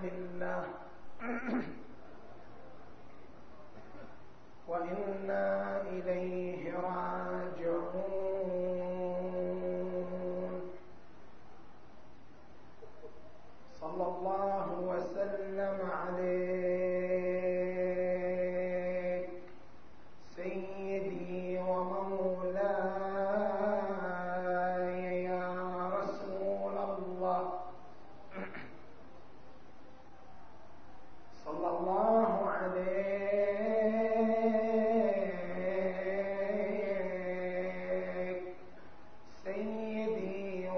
لله وإنا إليه راجعون. صلى الله وسلم عليك سيدي ومولاي يا رسول الله. صلى الله عليك سيدي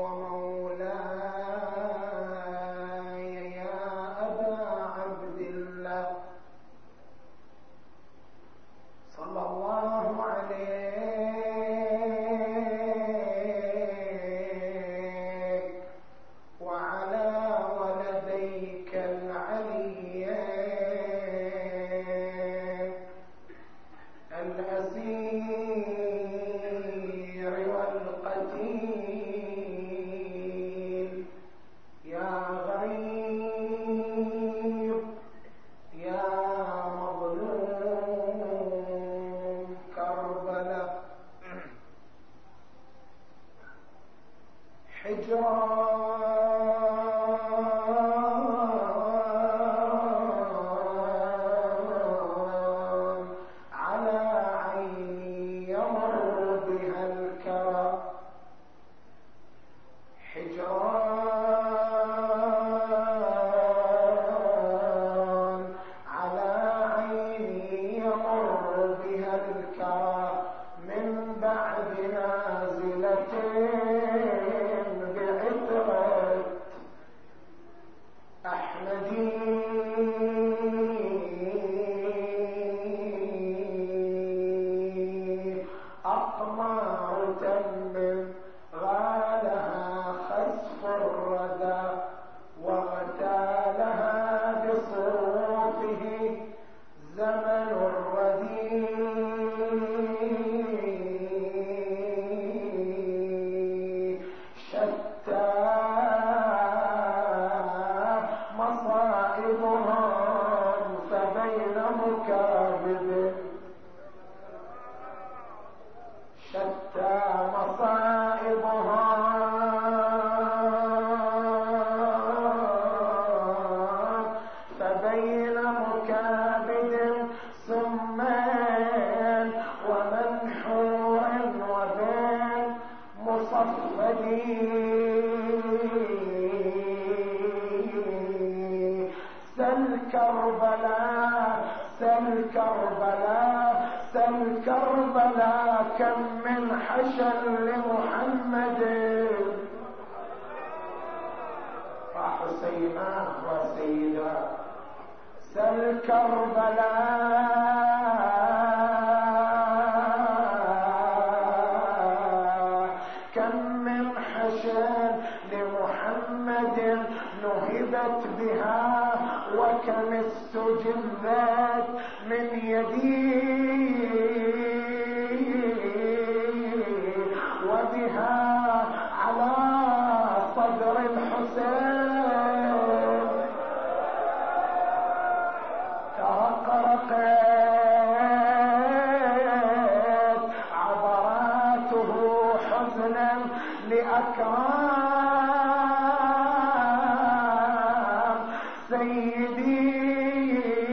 ومولاي يا أبا عبد الله. صلى الله عليك وعلى ولديك العليين الأسير والقتيل يا غريب يا مظلوم كربلاء. حجران على عين يمر بها الكرى. حجران على عين يمر بها الكرى من بعد نازلة بعطرة أحمدي أقمار تمن غالها خسف الردى واغتالها بصروفه زمن الرديء. شتى مصائبهم فبين مكابد شتى مصائبهم فبين مكابد سمان ومنحور وبين مصفدين. سل كربلاء سل كربلاء سل كربلاء كم من حشر لمحمد وحسينا وسيدا. سل كربلاء كم من حشر لمحمد نهبت بها وكم استجبت من يدي وبها على صدر الحسين ترقرقت عبراته حزنا لأكرام سيدي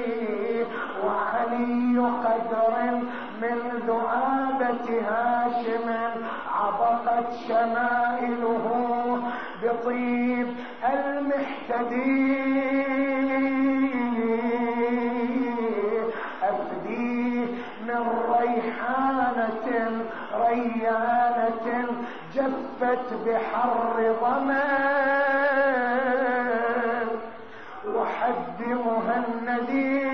وعلي قدر من ذؤابة هاشم عبقت شمائله بطيب المحتدي. أفدي من ريحانة ريانة جفت بحر ضمان وحد مهندي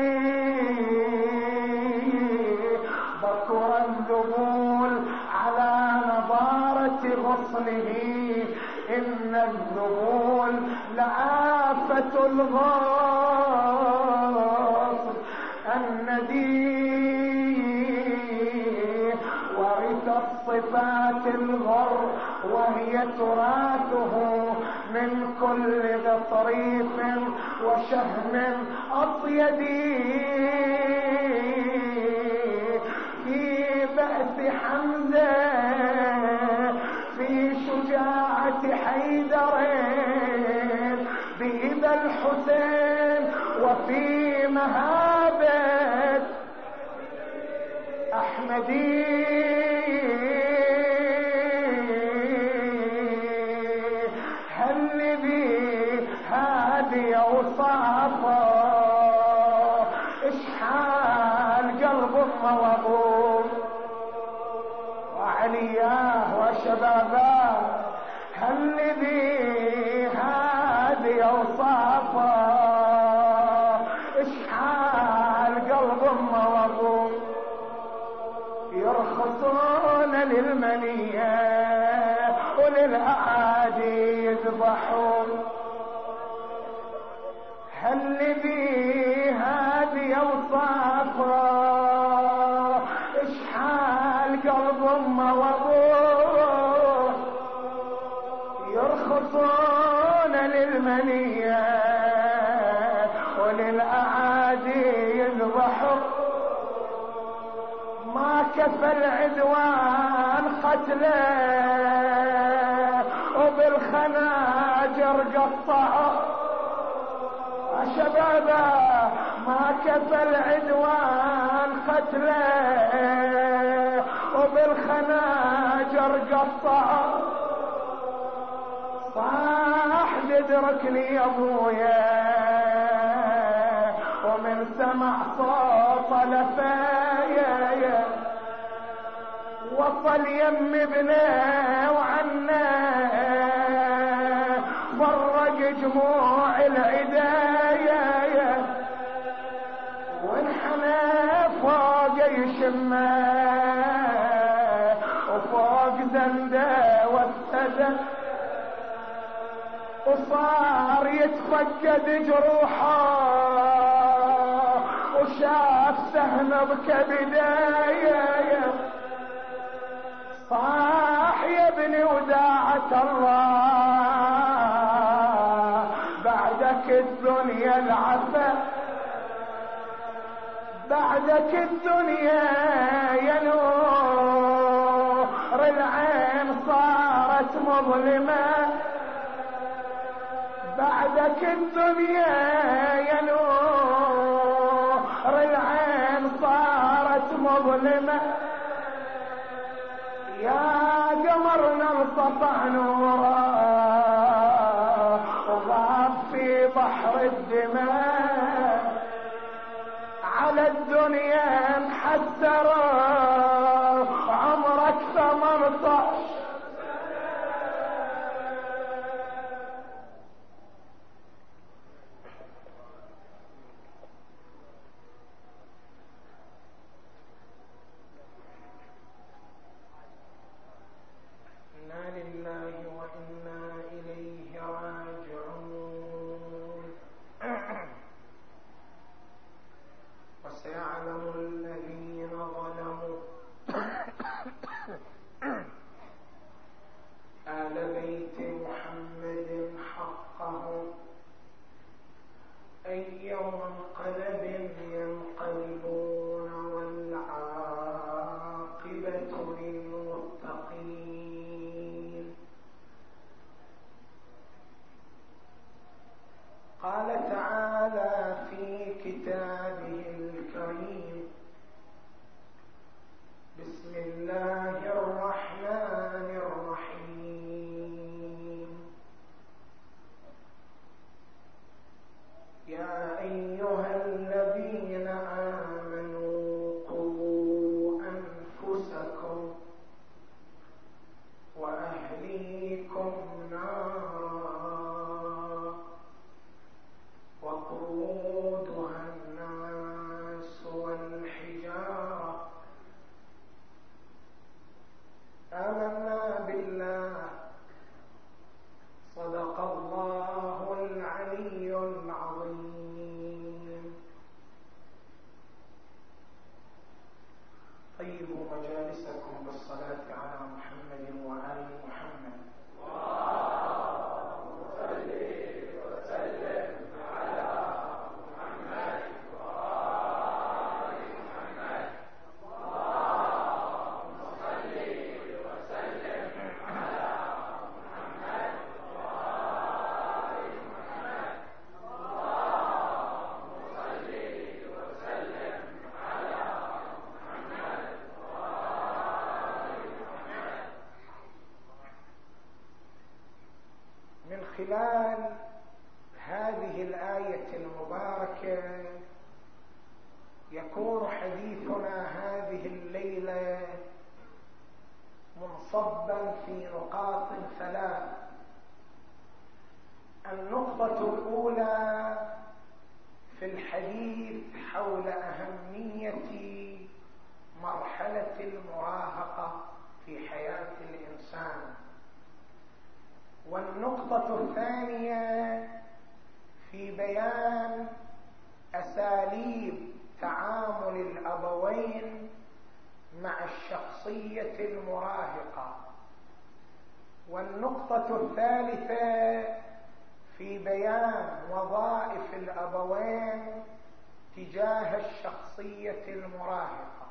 بكر الذبول على نضارة غصنه. إن الذبول لآفة الغصن الندي ورث الصفات الغر وهي تراثه من كل بغير طريف وشهم أصيدي في بأس حمزة في شجاعة حيدر بإذا الحسين وفي مهابة أحمدي هل بي هذه أوصافه إشحال قلب وابوه وعلياه وشباباه هل بي هذه أوصافه إشحال قلب وابوه يرخصون للمنية وللأعادي يذبحون هل بي هذه أوصافه إشحال قلب وابوه يرخصون للمنية وللأعادي يذبحون ما كفى العدوان قتله وبالخناجر قطعه شبابا ما كفى العدوان قتله وبالخناجر قطعه صاح تدركني يا ابويا ومن سمع صوت لفايا وصل يم ابنه وعنا فرق جموع العدايا وانحنى فوق يشمه وفوق زنده والسدى وصار يتفقد جروحه وشاف سهم بكبدايا صاح يا ابني وداعة الله بعدك الدنيا العفا بعدك الدنيا يا نور العين صارت مظلمة بعدك الدنيا يا نور العين صارت مظلمة يا قمرنا انقطع نوره وغاب في بحر الدماء على الدنيا انحسره عمرك 18 لله وإنا إليه راجعون وسيعلم الذين ظلموا آل بيت محمد حقه أي منقلب ينقلبون والعاقبة للمتقين قال تعالى في كتابه الكريم بسم الله الرحمن الرحيم يا أيها الذين آمنوا قوا أنفسكم وأهليكم نارا وقودها الناس والحجارة آمنا بالله صدق الله العلي العظيم خلال هذه الآية المباركة يكون حديثنا هذه الليلة منصبا في نقاط ثلاث. النقطة الأولى في الحديث حول أهمية مرحلة المراهقة في حياة الإنسان، والنقطة الثانية في بيان أساليب تعامل الأبوين مع الشخصية المراهقة، والنقطة الثالثة في بيان وظائف الأبوين تجاه الشخصية المراهقة.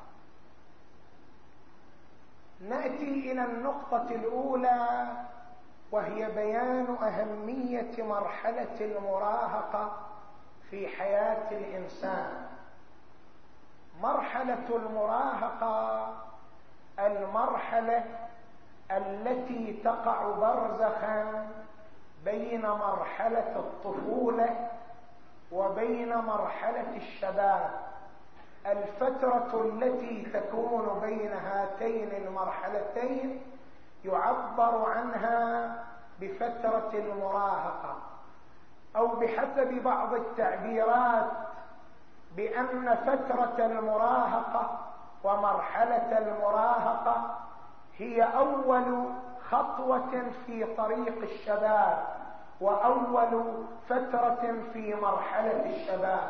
نأتي إلى النقطة الأولى وهي بيان أهمية مرحلة المراهقة في حياة الإنسان. مرحلة المراهقة المرحلة التي تقع برزخا بين مرحلة الطفولة وبين مرحلة الشباب. الفترة التي تكون بين هاتين المرحلتين يعبر عنها بفترة المراهقة، أو بحسب بعض التعبيرات بأن فترة المراهقة ومرحلة المراهقة هي أول خطوة في طريق الشباب وأول فترة في مرحلة الشباب.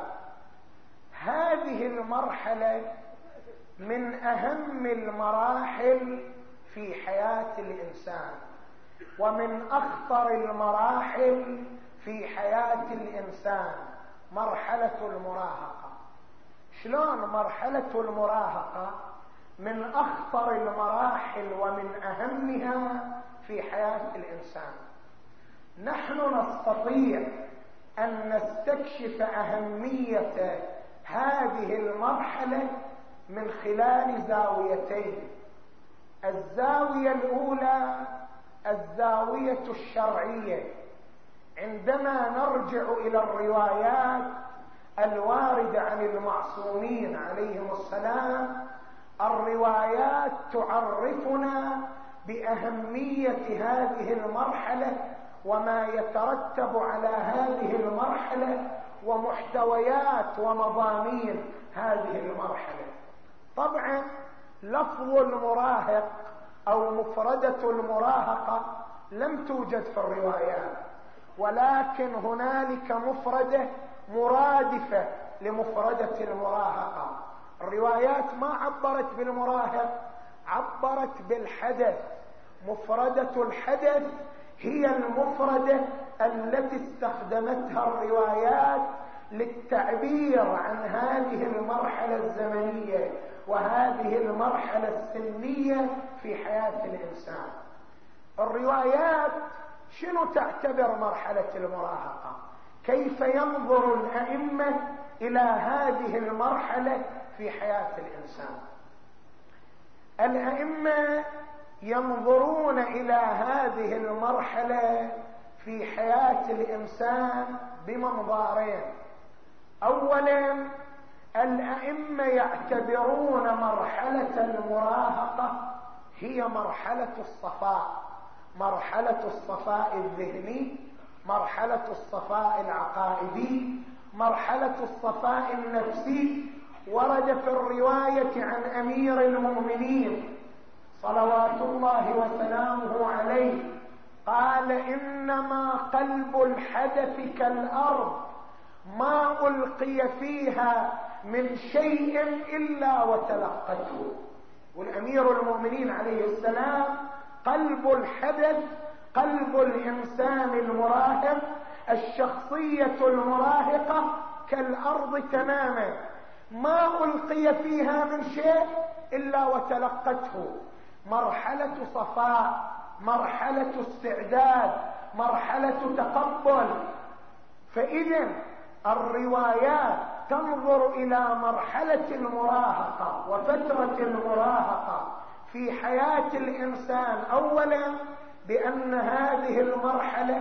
هذه المرحلة من أهم المراحل في حياة الإنسان ومن أخطر المراحل في حياة الإنسان، مرحلة المراهقة. شلون مرحلة المراهقة من أخطر المراحل ومن أهمها في حياة الإنسان؟ نحن نستطيع أن نستكشف أهمية هذه المرحلة من خلال زاويتين. الزاوية الأولى الزاوية الشرعية. عندما نرجع إلى الروايات الواردة عن المعصومين عليهم السلام، الروايات تعرفنا بأهمية هذه المرحلة وما يترتب على هذه المرحلة ومحتويات ومضامين هذه المرحلة. طبعا لفظ المراهق أو مفردة المراهقة لم توجد في الروايات، ولكن هنالك مفردة مرادفة لمفردة المراهقة. الروايات ما عبرت بالمراهق، عبرت بالحدث. مفردة الحدث هي المفردة التي استخدمتها الروايات للتعبير عن هذه المرحلة الزمنية وهذه المرحلة السنية في حياة الإنسان. الروايات شنو تعتبر مرحلة المراهقة؟ كيف ينظر الأئمة إلى هذه المرحلة في حياة الإنسان؟ الأئمة ينظرون إلى هذه المرحلة في حياة الإنسان بمنظارين. أولا، الأئمة يعتبرون مرحلة المراهقة هي مرحلة الصفاء، مرحلة الصفاء الذهني، مرحلة الصفاء العقائدي، مرحلة الصفاء النفسي. ورد في الرواية عن أمير المؤمنين صلوات الله وسلامه عليه قال: إنما قلب الحدث كالأرض ما ألقي فيها من شيء إلا وتلقته. والأمير المؤمنين عليه السلام قلب الحدث، قلب الإنسان المراهق، الشخصية المراهقة كالأرض تماما، ما ألقي فيها من شيء إلا وتلقته. مرحلة صفاء، مرحلة استعداد، مرحلة تقبل. فإذا الروايات تنظر إلى مرحلة المراهقة وفترة المراهقة في حياة الإنسان أولا بأن هذه المرحلة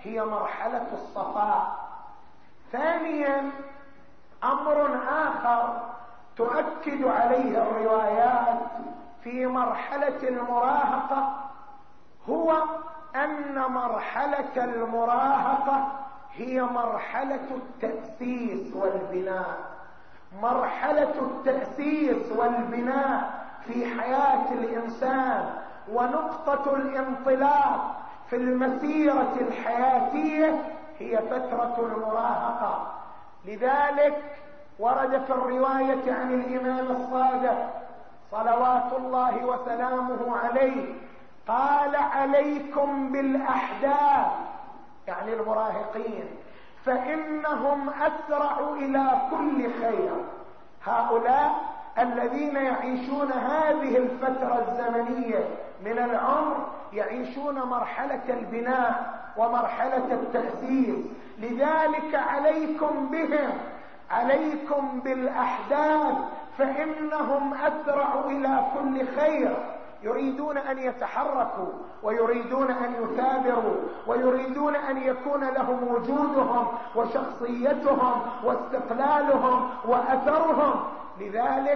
هي مرحلة الصفاء. ثانيا أمر آخر تؤكد عليه الروايات في مرحلة المراهقة، هو أن مرحلة المراهقة هي مرحلة التأسيس والبناء. مرحلة التأسيس والبناء في حياة الإنسان ونقطة الانطلاق في المسيرة الحياتية هي فترة المراهقة. لذلك ورد في الرواية عن الإمام الصادق صلوات الله وسلامه عليه قال: عليكم بالأحداث، يعني المراهقين، فإنهم أسرع إلى كل خير. هؤلاء الذين يعيشون هذه الفترة الزمنية من العمر يعيشون مرحلة البناء ومرحلة التأسيس. لذلك عليكم بهم، عليكم بالأحداث، فإنهم أسرع إلى كل خير. يريدون أن يتحركوا ويريدون أن يثابروا ويريدون أن يكون لهم وجودهم وشخصيتهم واستقلالهم وأثرهم. لذلك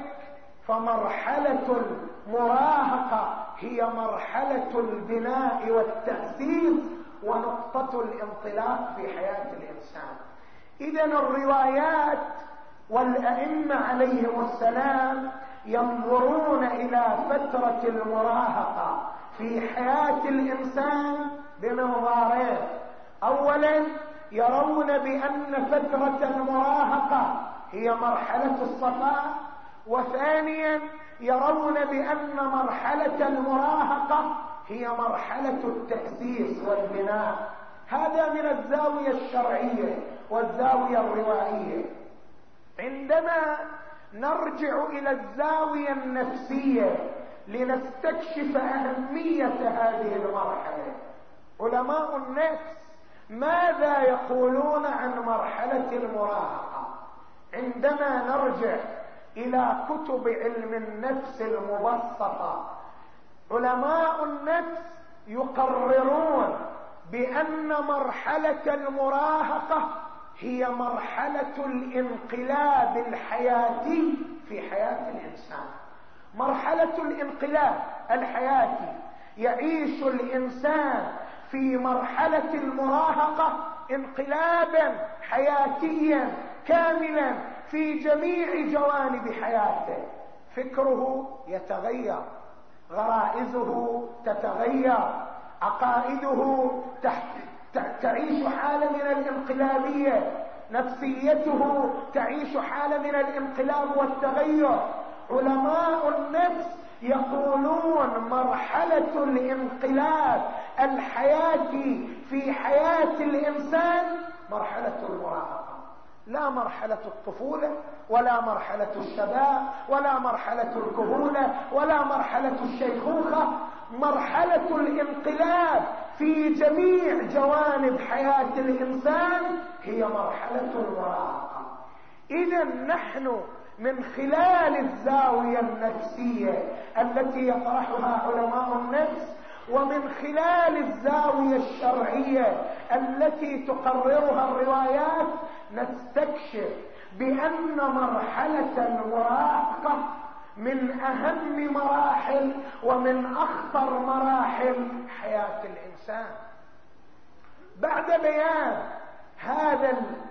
فمرحلة المراهقة هي مرحلة البناء والتأسيس ونقطة الانطلاق في حياة الإنسان. إذن الروايات والأئمة عليهم السلام ينظرون إلى فترة المراهقة في حياة الإنسان بمنظارين: أولا يرون بأن فترة المراهقة هي مرحلة الصفاء، وثانيا يرون بأن مرحلة المراهقة هي مرحلة التأسيس والبناء. هذا من الزاوية الشرعية والزاوية الروائية. عندما نرجع إلى الزاوية النفسية لنستكشف أهمية هذه المرحلة، علماء النفس ماذا يقولون عن مرحلة المراهقة؟ عندما نرجع إلى كتب علم النفس المبسطة، علماء النفس يقررون بأن مرحلة المراهقة هي مرحلة الانقلاب الحياتي في حياة الإنسان. مرحلة الانقلاب الحياتي يعيش الإنسان في مرحلة المراهقة انقلابا حياتيا كاملا في جميع جوانب حياته. فكره يتغير، غرائزه تتغير، عقائده تعيش حالة من الانقلابية، نفسيته تعيش حالة من الانقلاب والتغير. علماء النفس يقولون مرحلة الانقلاب الحياتي في حياة الإنسان مرحلة المراهقة، لا مرحلة الطفولة ولا مرحلة الشباب ولا مرحلة الكهولة ولا مرحلة الشيخوخة. مرحلة الانقلاب في جميع جوانب حياة الإنسان هي مرحلة المراهقة. إذن نحن من خلال الزاوية النفسية التي يطرحها علماء النفس ومن خلال الزاوية الشرعية التي تقررها الروايات نستكشف بأن مرحلة المراهقة من أهم مراحل ومن أخطر مراحل حياة الإنسان. بعد بيان هذا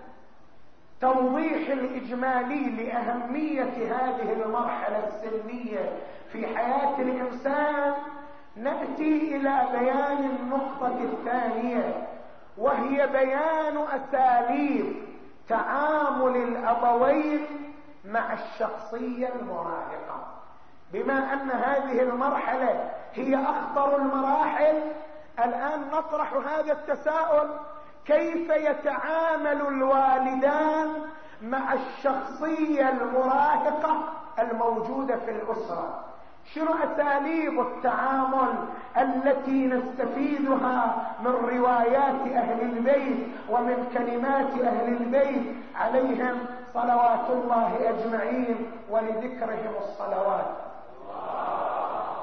التوضيح الإجمالي لأهمية هذه المرحلة السنية في حياة الإنسان، نأتي إلى بيان النقطة الثانية، وهي بيان أساليب تعامل الأبوين مع الشخصية المراهقة. بما أن هذه المرحلة هي أخطر المراحل، الآن نطرح هذا التساؤل: كيف يتعامل الوالدان مع الشخصية المراهقة الموجودة في الأسرة؟ شنو أساليب التعامل التي نستفيدها من روايات أهل البيت ومن كلمات أهل البيت عليهم صلوات الله أجمعين ولذكرهم الصلوات؟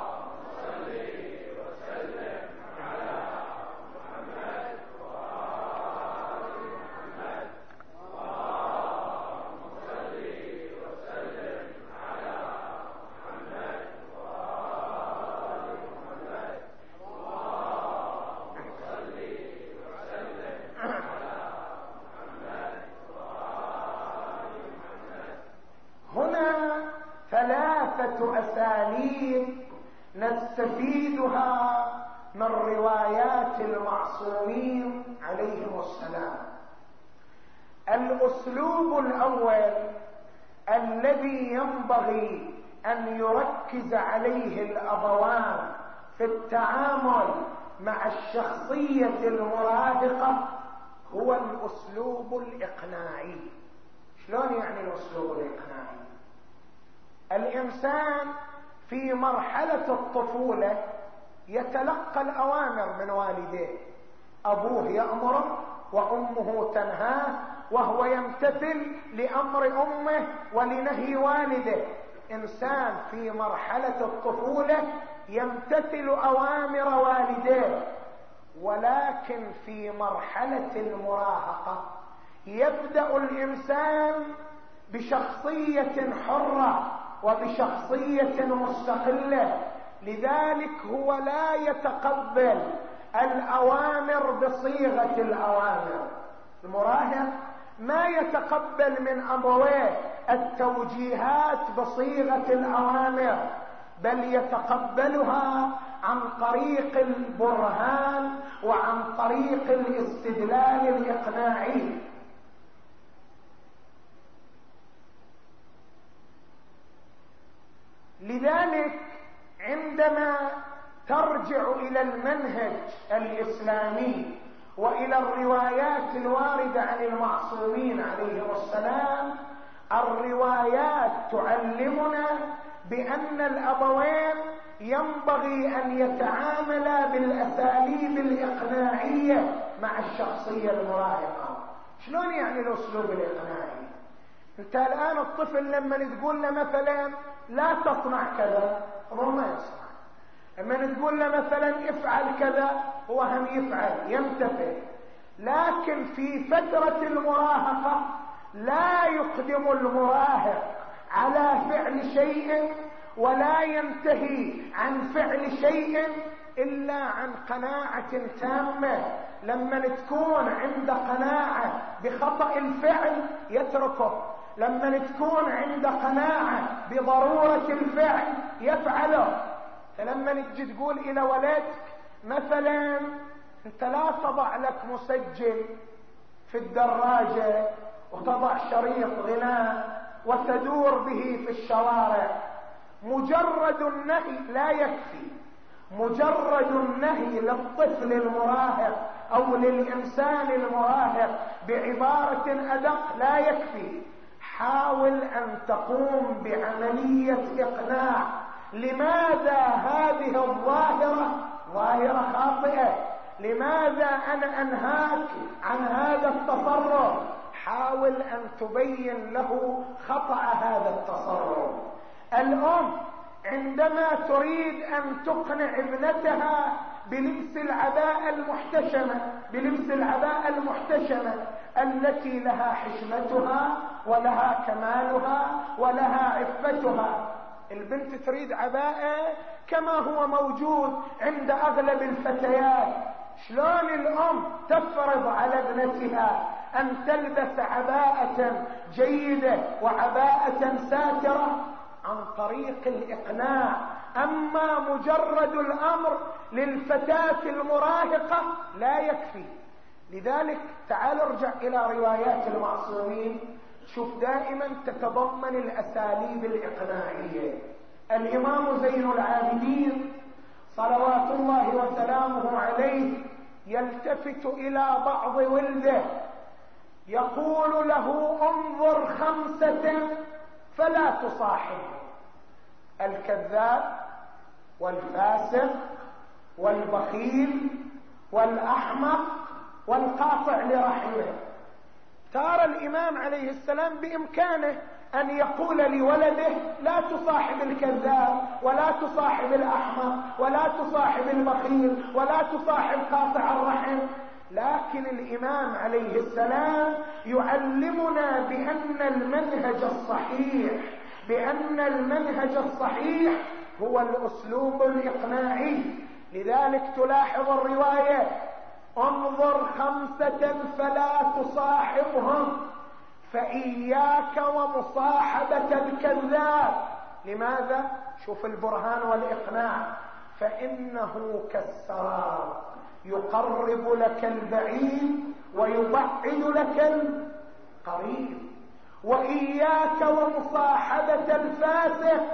اللهم صل وسلم على محمد ثلاثة أساليب نستفيدها من روايات المعصومين عليهم السلام. الأسلوب الأول الذي ينبغي أن يركز عليه الأبوان في التعامل مع الشخصية المراهقة هو الأسلوب الإقناعي. شلون يعني الأسلوب الإقناعي؟ الإنسان في مرحلة الطفولة يتلقى الأوامر من والديه، أبوه يأمره وأمه تنهاه، وهو يمتثل لأمر أمه ولنهي والده. إنسان في مرحلة الطفولة يمتثل أوامر والديه، ولكن في مرحلة المراهقة يبدأ الإنسان بشخصية حرة وبشخصية مستقلة، لذلك هو لا يتقبل الأوامر بصيغة الأوامر. المراهق ما يتقبل من أبويه التوجيهات بصيغة الأوامر، بل يتقبلها عن طريق البرهان وعن طريق الاستدلال الإقناعي. لذلك عندما ترجع إلى المنهج الإسلامي وإلى الروايات الواردة عن المعصومين عليهم السلام، الروايات تعلمنا بأن الأبوين ينبغي أن يتعاملا بالأساليب الإقناعية مع الشخصية المراهقة. شلون يعني الأسلوب الإقناعي؟ انت الآن الطفل لما تقول له مثلا لا تصنع كذا هو ما يصنع، لما تقول له مثلا افعل كذا هو هم يفعل يمتثل. لكن في فترة المراهقة لا يقدم المراهق على فعل شيء ولا ينتهي عن فعل شيء إلا عن قناعة تامة. لما تكون عند قناعة بخطأ الفعل يتركه، لما تكون عند قناعة بضرورة الفعل يفعله. فلما نجي تقول إلى ولدك مثلا انت لا تضع لك مسجل في الدراجة وتضع شريط غناء وتدور به في الشوارع، مجرد النهي لا يكفي. مجرد النهي للطفل المراهق أو للإنسان المراهق بعبارة أدق لا يكفي. حاول أن تقوم بعملية إقناع. لماذا هذه الظاهرة ظاهرة خاطئة؟ لماذا أنا أنهاك عن هذا التصرف؟ حاول أن تبين له خطأ هذا التصرف. الأم عندما تريد أن تقنع ابنتها بلبس العباءة المحتشمة التي لها حشمتها ولها كمالها ولها عفتها. البنت تريد عباءة كما هو موجود عند أغلب الفتيات. شلون الأم تفرض على ابنتها أن تلبس عباءة جيدة وعباءة ساترة؟ عن طريق الإقناع. أما مجرد الأمر للفتاة المراهقة لا يكفي. لذلك تعال ارجع إلى روايات المعصومين، شوف دائما تتضمن الأساليب الإقناعية. الإمام زين العابدين صلوات الله وسلامه عليه يلتفت إلى بعض ولده يقول له انظر 5 فلا تصاحبه: الكذاب والفاسق والبخيل والأحمق والقاطع لرحمه. ترى الإمام عليه السلام بإمكانه أن يقول لولده لا تصاحب الكذاب ولا تصاحب الأحمق ولا تصاحب البخيل ولا تصاحب قاطع الرحم، لكن الإمام عليه السلام يعلمنا بأن المنهج الصحيح هو الأسلوب الإقناعي. لذلك تلاحظ الرواية: انظر 5 فلا تصاحبهم، فإياك ومصاحبة الكذاب لماذا؟ شوف البرهان والإقناع. فإنه كالسراب يقرب لك البعيد ويبعد لك القريب. وإياك ومصاحبة الفاسق،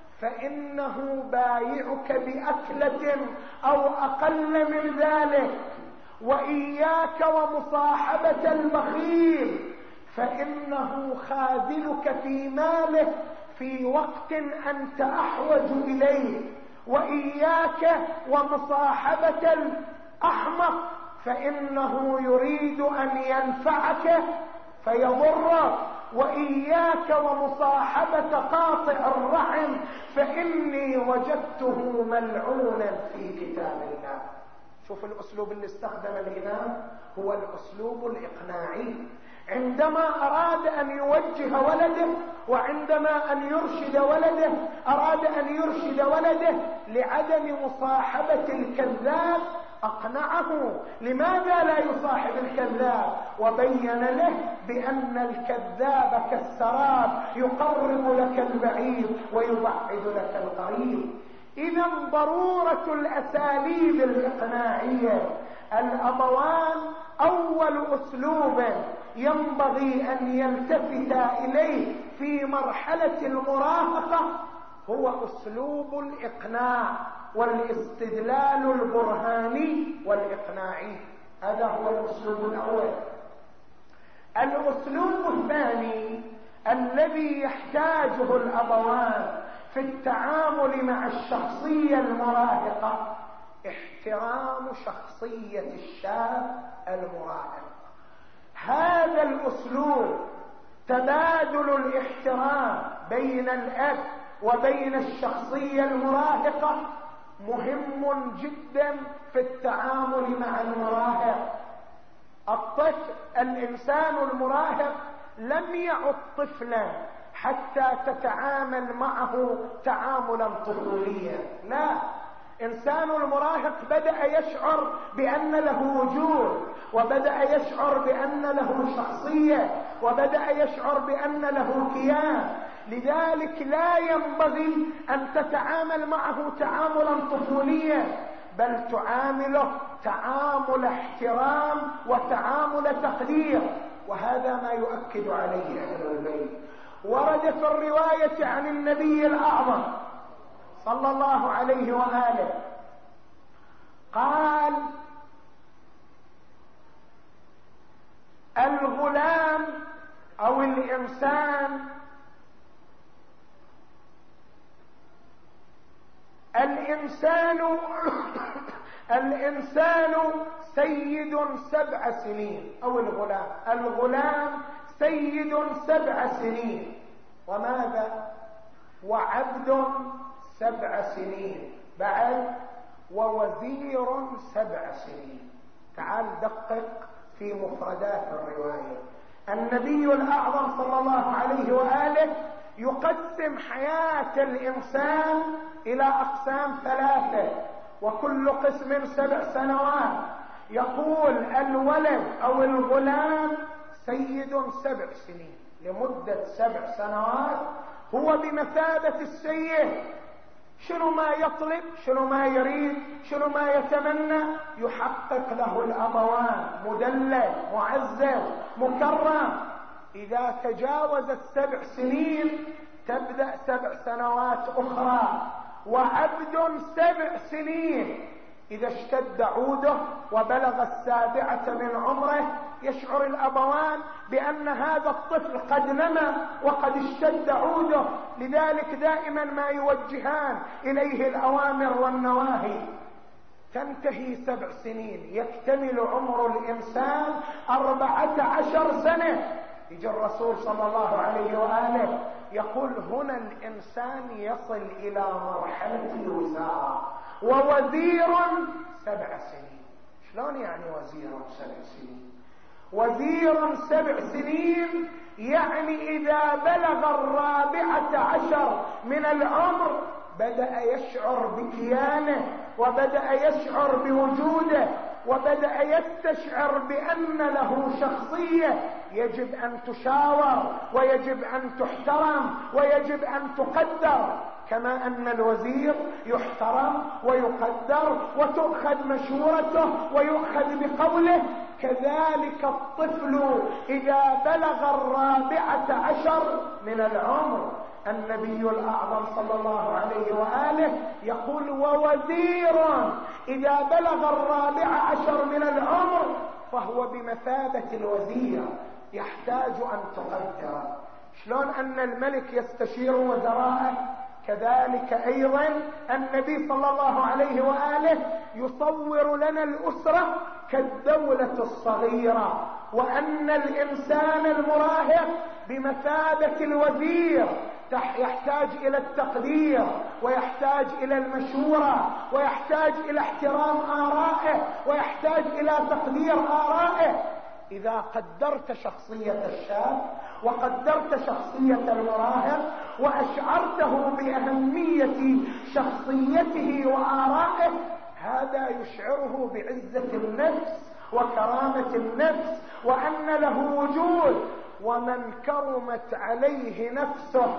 فإنه بايعك بأكلة أو أقل من ذلك. وإياك ومصاحبة البخيل، فإنه خاذلك في ماله في وقت أنت أحوج إليه. وإياك ومصاحبة الأحمق، فإنه يريد أن ينفعك فيضرك. وإياك ومصاحبة قاطع الرحم، فإني وجدته ملعونا في كتاب الله. شوف الأسلوب اللي استخدم الإمام، هو الأسلوب الإقناعي. عندما أراد أن يوجه ولده وعندما أن يرشد ولده، أراد أن يرشد ولده لعدم مصاحبة الكذاب، أقنعه لماذا لا يصاحب الكذاب، وبين له بأن الكذاب كالسراب يقرب لك البعيد ويبعد لك القريب. إذا ضرورة الأساليب الإقناعية. الأبوان أول أسلوب ينبغي أن يلتفتا إليه في مرحلة المراهقة هو أسلوب الإقناع والاستدلال البرهاني والإقناعي. هذا هو الأسلوب الأول. الأسلوب الثاني الذي يحتاجه الأبوان في التعامل مع الشخصية المراهقة احترام شخصية الشاب المراهق. هذا الأسلوب تبادل الاحترام بين الأب وبين الشخصية المراهقة مهم جدا في التعامل مع المراهق. الطفل الإنسان المراهق لم يعد طفلا حتى تتعامل معه تعاملا طفوليا، لا، إنسان المراهق بدأ يشعر بأن له وجود، وبدأ يشعر بأن له شخصية، وبدأ يشعر بأن له كيان. لذلك لا ينبغي أن تتعامل معه تعاملا طفوليا، بل تعامله تعامل احترام وتعامل تقدير. وهذا ما يؤكد عليه أهل البيت. ورد في الرواية عن النبي الأعظم صلى الله عليه وآله قال: الغلام أو الإنسان سيد 7 سنين، أو الغلام سيد 7 سنين، وماذا؟ وعبد 7 سنين بعد، ووزير 7 سنين. تعال دقق في مفردات الرواية. النبي الأعظم صلى الله عليه وآله يقسم حياة الإنسان إلى أقسام 3، وكل قسم 7 سنوات. يقول الولد أو الغلام سيد 7 سنين، لمدة 7 سنوات هو بمثابة السيد. شنو ما يطلب، شنو ما يريد، شنو ما يتمنى يحقق له الأبوان، مدلل معزز مكرم. إذا تجاوزت 7 سنين تبدأ 7 سنوات أخرى. وعبد 7 سنين إذا اشتد عوده وبلغ 7 من عمره يشعر الأبوان بأن هذا الطفل قد نمى وقد اشتد عوده. لذلك دائما ما يوجهان إليه الأوامر والنواهي. تنتهي 7 سنين، يكتمل عمر الإنسان 14 سنة. يجي الرسول صلى الله عليه وآله يقول: هنا الإنسان يصل إلى مرحلة الوزارة. ووزير 7 سنين. شلون يعني وزير 7 سنين؟ وزير 7 سنين يعني إذا بلغ 14 من العمر بدأ يشعر بكيانه، وبدأ يشعر بوجوده، وبدأ يستشعر بأن له شخصية يجب أن تشاور ويجب أن تحترم ويجب أن تقدر، كما أن الوزير يحترم ويقدر وتؤخذ مشورته ويؤخذ بقوله، كذلك الطفل إذا بلغ 14 من العمر. النبي الأعظم صلى الله عليه وآله يقول: ووزير إذا بلغ 14 من العمر فهو بمثابة الوزير، يحتاج أن تقدر. شلون أن الملك يستشير وزراءه، كذلك أيضا النبي صلى الله عليه وآله يصور لنا الأسرة كالدولة الصغيرة، وأن الإنسان المراهق بمثابة الوزير، يحتاج إلى التقدير ويحتاج إلى المشورة ويحتاج إلى احترام آرائه ويحتاج إلى تقدير آرائه. إذا قدرت شخصية الشاب وقدرت شخصية المراهق وأشعرته بأهمية شخصيته وآرائه، هذا يشعره بعزة النفس وكرامة النفس وأن له وجود. ومن كرمت عليه نفسه،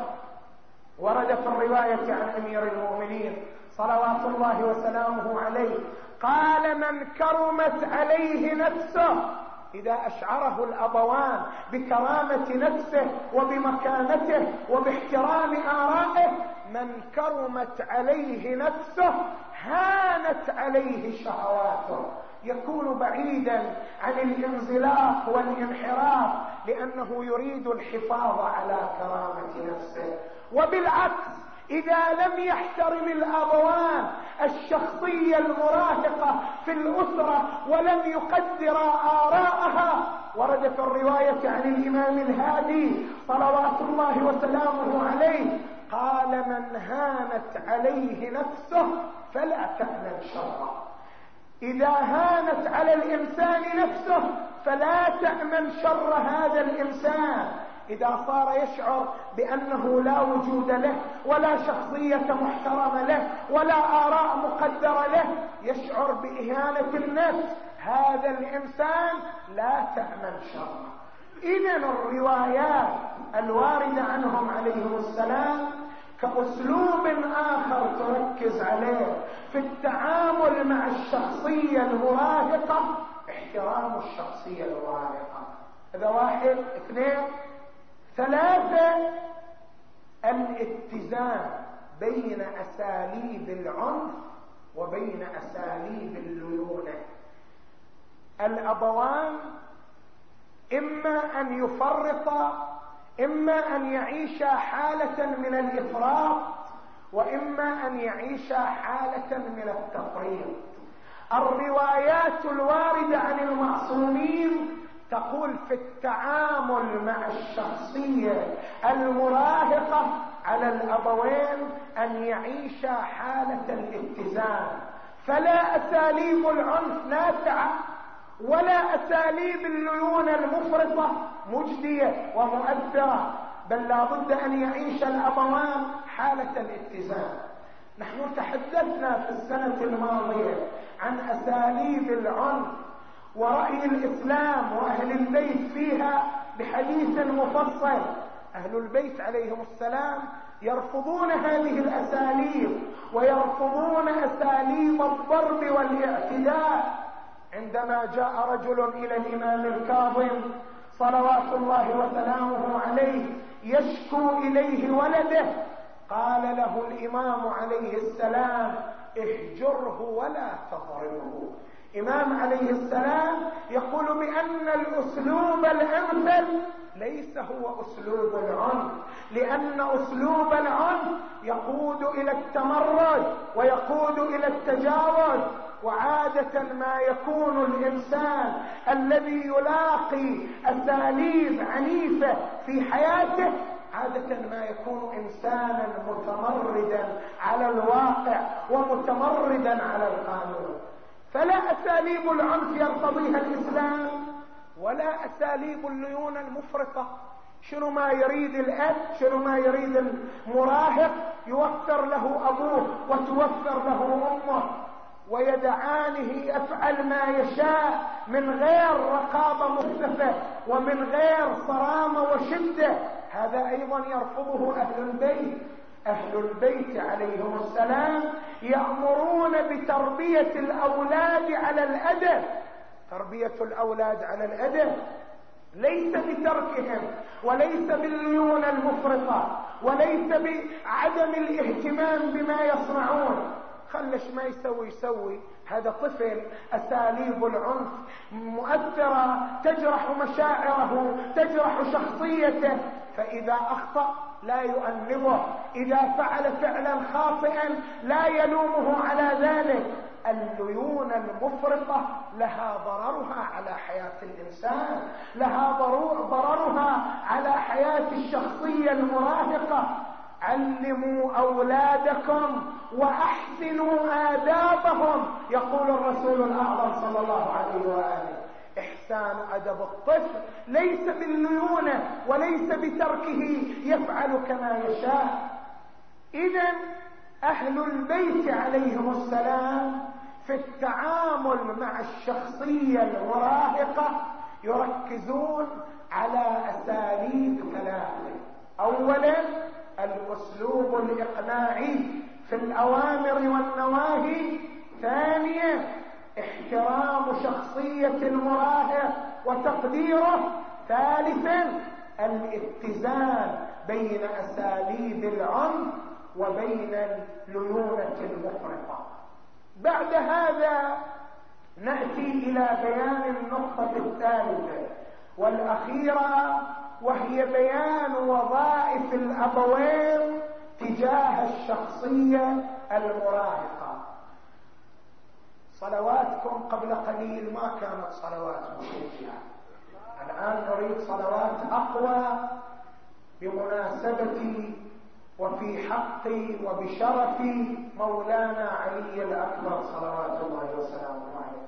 ورد في الرواية عن أمير المؤمنين صلوات الله وسلامه عليه قال: من كرمت عليه نفسه، إذا أشعره الأبوان بكرامة نفسه وبمكانته وباحترام آرائه، من كرمت عليه نفسه هانت عليه شهواته، يكون بعيدا عن الانزلاق والانحراف لأنه يريد الحفاظ على كرامة نفسه. وبالعكس، إذا لم يحترم الأبوان الشخصية المراهقة في الأسرة ولم يقدر آراءها، ورد في الرواية عن الإمام الهادي صلوات الله وسلامه عليه قال: من هانت عليه نفسه فلا تأمن شره. إذا هانت على الإنسان نفسه فلا تأمن شر هذا الإنسان. إذا صار يشعر بأنه لا وجود له ولا شخصية محترمة له ولا آراء مقدرة له، يشعر بإهانة النفس، هذا الإنسان لا تأمن شره. إذن الروايات الواردة عنهم عليهم السلام كأسلوب آخر تركز عليه في التعامل مع الشخصية المراهقة، احترام الشخصية المراهقة. هذا 1. 2. 3. الاتزان بين أساليب العنف وبين أساليب الليونة. الأبوان إما أن يفرطا، إما أن يعيشا حالة من الإفراط، وإما أن يعيشا حالة من التفريط. الروايات الواردة عن المعصومين تقول في التعامل مع الشخصية المراهقة على الأبوين أن يعيشا حالة الاتزان، فلا أساليب العنف نافعة ولا أساليب الليونة المفرطة مجدية ومؤثرة، بل لا بد أن يعيش الأبوان حالة الاتزان. نحن تحدثنا في السنة الماضية عن أساليب العنف ورأي الإسلام وأهل البيت فيها بحديث مفصل. أهل البيت عليهم السلام يرفضون هذه الأساليب ويرفضون أساليب الضرب والاعتداء. عندما جاء رجل إلى الإمام الكاظم صلوات الله وسلامه عليه يشكو إليه ولده، قال له الإمام عليه السلام: اهجره ولا تضربه. إمام عليه السلام يقول بأن الأسلوب الأمثل ليس هو أسلوب العنف، لأن أسلوب العنف يقود إلى التمرد ويقود إلى التجاوز. وعادة ما يكون الإنسان الذي يلاقي أساليب عنيفة في حياته عادة ما يكون إنسانا متمردا على الواقع ومتمردا على القانون. فلا أساليب العنف يرتضيها الإسلام ولا أساليب الليونة المفرطة. شنو ما يريد الأب، شنو ما يريد المراهق، يوفر له أبوه وتوفر له أمه. ويدعانه يفعل ما يشاء من غير رقابة مكتفة ومن غير صرامة وشدة، هذا أيضا يرفضه أهل البيت. أهل البيت عليهم السلام يأمرون بتربية الأولاد على الأدب، تربية الأولاد على الأدب، ليس بتركهم، وليس بالليونة المفرطة، وليس بعدم الاهتمام بما يصنعون. خلش ما يسوي، هذا طفل. أساليب العنف مؤثرة، تجرح مشاعره، تجرح شخصيته، فإذا أخطأ لا يؤنبه، إذا فعل فعلا خاطئا لا يلومه على ذلك. الليونة المفرطة لها ضررها على حياة الإنسان، لها ضررها على حياة الشخصية المراهقة. علموا أولادكم وأحسنوا آدابهم، يقول الرسول الأعظم صلى الله عليه وآله. إحسان أدب الطفل ليس بالليونة وليس بتركه يفعل كما يشاء. إذن أهل البيت عليهم السلام في التعامل مع الشخصية المراهقة يركزون على أساليب ثلاثة. أولا الأسلوب الإقناعي في الأوامر والنواهي. ثانيا احترام شخصية المراهق وتقديره. ثالثا الاتزان بين أساليب العنف وبين الليونة المفرطة. بعد هذا نأتي إلى بيان النقطة الثالثة والأخيرة، وهي بيان وظائف الأبوين تجاه الشخصية المراهقة. صلواتكم قبل قليل ما كانت صلوات مشجعة، الآن نريد صلوات أقوى بمناسبة وفي حق وبشرف مولانا علي الأكبر صلوات الله وسلامه عليه.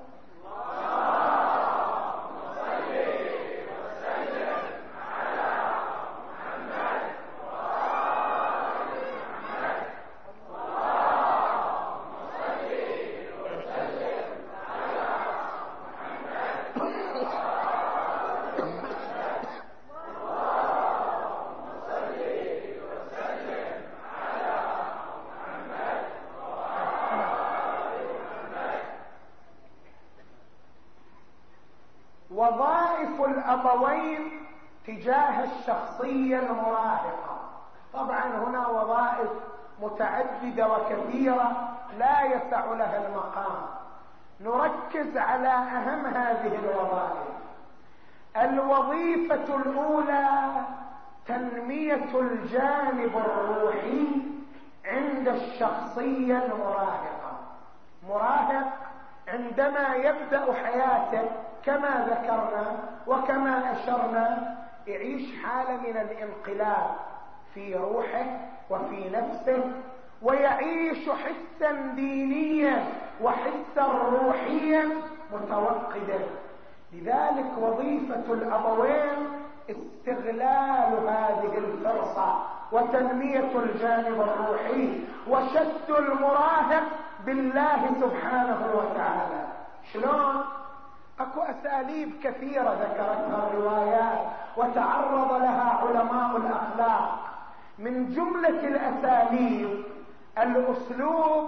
وظائف الأبوين تجاه الشخصية المراهقة. طبعا هنا وظائف متعددة وكثيرة لا يسع لها المقام، نركز على أهم هذه الوظائف. الوظيفة الأولى تنمية الجانب الروحي عند الشخصية المراهقة. مراهق عندما يبدأ حياته كما ذكرنا وكما أشرنا يعيش حالة من الانقلاب في روحه وفي نفسه، ويعيش حسا دينيا وحسا روحيا متوقدا. لذلك وظيفة الأبوين استغلال هذه الفرصة وتنمية الجانب الروحي وشد المراهق بالله سبحانه وتعالى. شلون؟ اكو اساليب كثيرة ذكرتها الروايات وتعرض لها علماء الاخلاق. من جملة الاساليب الاسلوب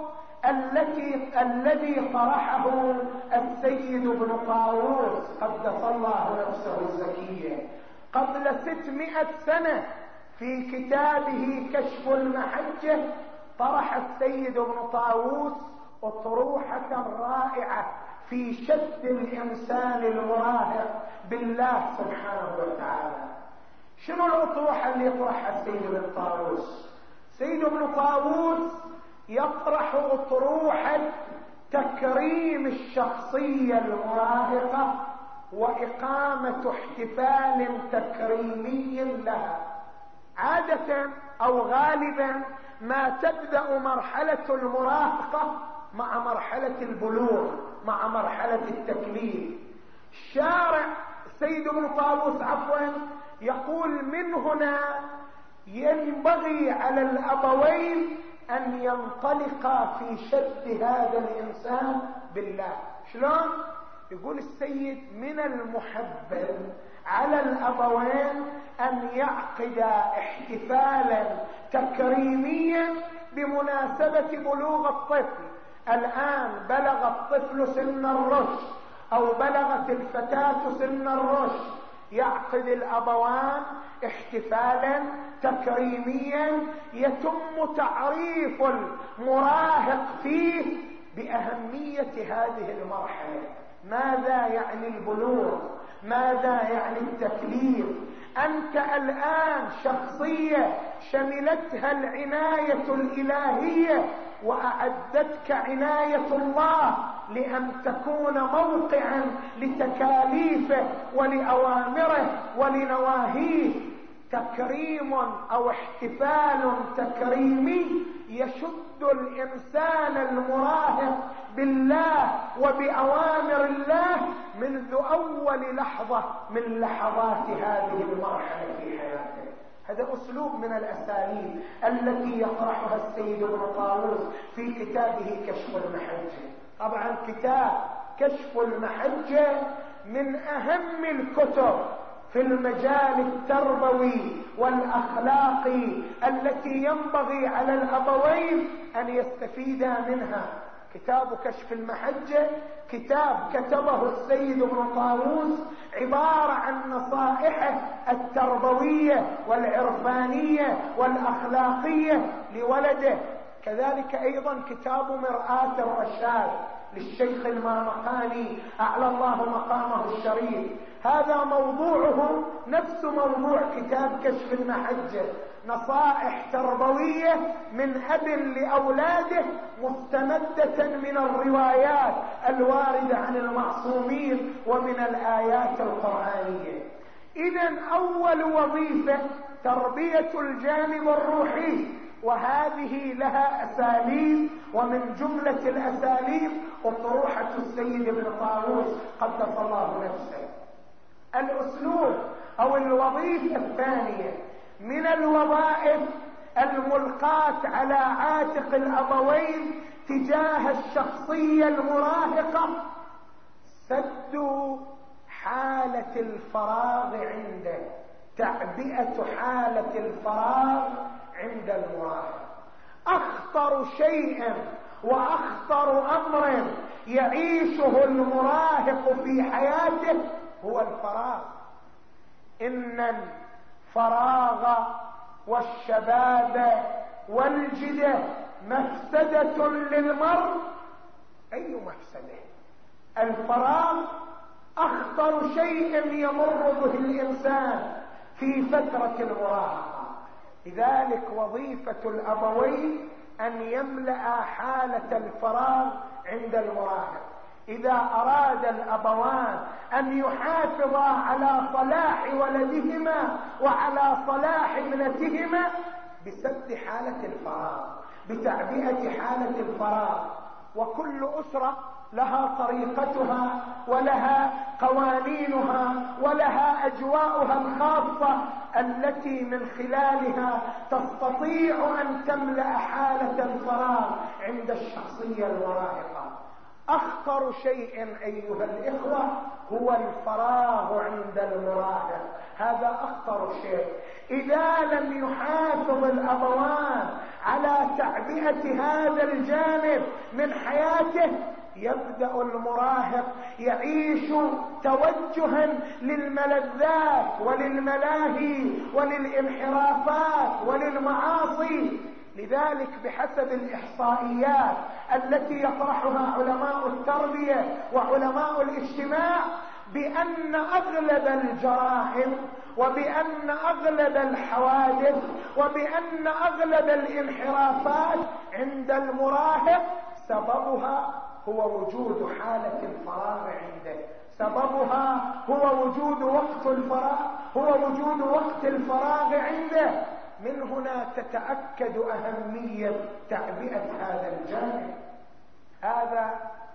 الذي طرحه السيد ابن طاووس قدس الله نفسه الزكية قبل 600 سنة في كتابه كشف المحجة. طرح السيد ابن طاووس أطروحة رائعة في شد الإنسان المراهق بالله سبحانه وتعالى. شنو الأطروحة اللي يطرحها السيد ابن طاووس؟ سيد ابن طاووس يطرح أطروحة تكريم الشخصية المراهقة وإقامة احتفال تكريمي لها. عادة أو غالبا ما تبدأ مرحلة المراهقة مع مرحلة البلوغ، مع مرحلة التكليف. الشارع سيد ابن طاووس يقول من هنا ينبغي على الأبوين أن ينطلق في شد هذا الإنسان بالله. شلون؟ يقول السيد: من المحبب على الأبوين أن يعقد احتفالا تكريميا بمناسبة بلوغ الطفل. الآن بلغ الطفل سن الرشد أو بلغت الفتاة سن الرشد، يعقد الأبوان احتفالا تكريميا يتم تعريف المراهق فيه بأهمية هذه المرحلة. ماذا يعني البلوغ؟ ماذا يعني التكليف؟ أنت الآن شخصية شملتها العناية الإلهية وأعدتك عناية الله لأن تكون موقعا لتكاليفه ولأوامره ولنواهيه. تكريم أو احتفال تكريمي يشد الإنسان المراهق بالله وبأوامر الله منذ أول لحظة من لحظات هذه المرحلة في حياته. هذا أسلوب من الأساليب التي يطرحها السيد ابن طاووس في كتابه كشف المحجة. طبعا كتاب كشف المحجة من أهم الكتب في المجال التربوي والأخلاقي التي ينبغي على الأبوين أن يستفيدا منها. كتاب كشف المحجة كتاب كتبه السيد ابن طاووس عبارة عن نصائحه التربوية والعرفانية والأخلاقية لولده. كذلك أيضا كتاب مرآة الرشاد للشيخ المامقاني أعلى الله مقامه الشريف. هذا موضوعه نفس موضوع كتاب كشف المحجة، نصائح تربوية من أب لأولاده مستمدة من الروايات الواردة عن المعصومين ومن الآيات القرآنية. إذن أول وظيفة تربية الجانب الروحي، وهذه لها أساليب، ومن جملة الأساليب أطروحة السيد ابن طاووس قدس الله نفسه. الأسلوب أو الوظيفة الثانية من الوظائف الملقاة على عاتق الأبوين تجاه الشخصية المراهقة سد حالة الفراغ عنده، تعبئة حالة الفراغ عند المراهق. أخطر شيء وأخطر أمر يعيشه المراهق في حياته هو الفراغ. إن الفراغ والشباب والجده مفسدة للمرء. أي مفسدة؟ الفراغ أخطر شيء يمر به الإنسان في فترة المراهقة. لذلك وظيفة الأبوين أن يملأ حالة الفراغ عند المراهق. إذا أراد الأبوان أن يحافظا على صلاح ولدهما وعلى صلاح ابنتهما بسد حالة الفراغ، بتعبئة حالة الفراغ. وكل أسرة لها طريقتها ولها قوانينها ولها أجواؤها الخاصة التي من خلالها تستطيع أن تملأ حالة الفراغ عند الشخصية المراهقة. أخطر شيء أيها الإخوة هو الفراغ عند المراهق، هذا أخطر شيء. إذا لم يحافظ الأبوان على تعبئة هذا الجانب من حياته يبدأ المراهق يعيش توجها للملذات وللملاهي وللانحرافات وللمعاصي. لذلك بحسب الإحصائيات التي يطرحها علماء التربية وعلماء الاجتماع بأن أغلب الجرائم وبأن أغلب الحوادث وبأن أغلب الانحرافات عند المراهق سببها هو وجود حالة الفراغ عنده، سببها هو وجود وقت الفراغ عنده. من هنا تتأكد أهمية تعبئة هذا الجانب. هذا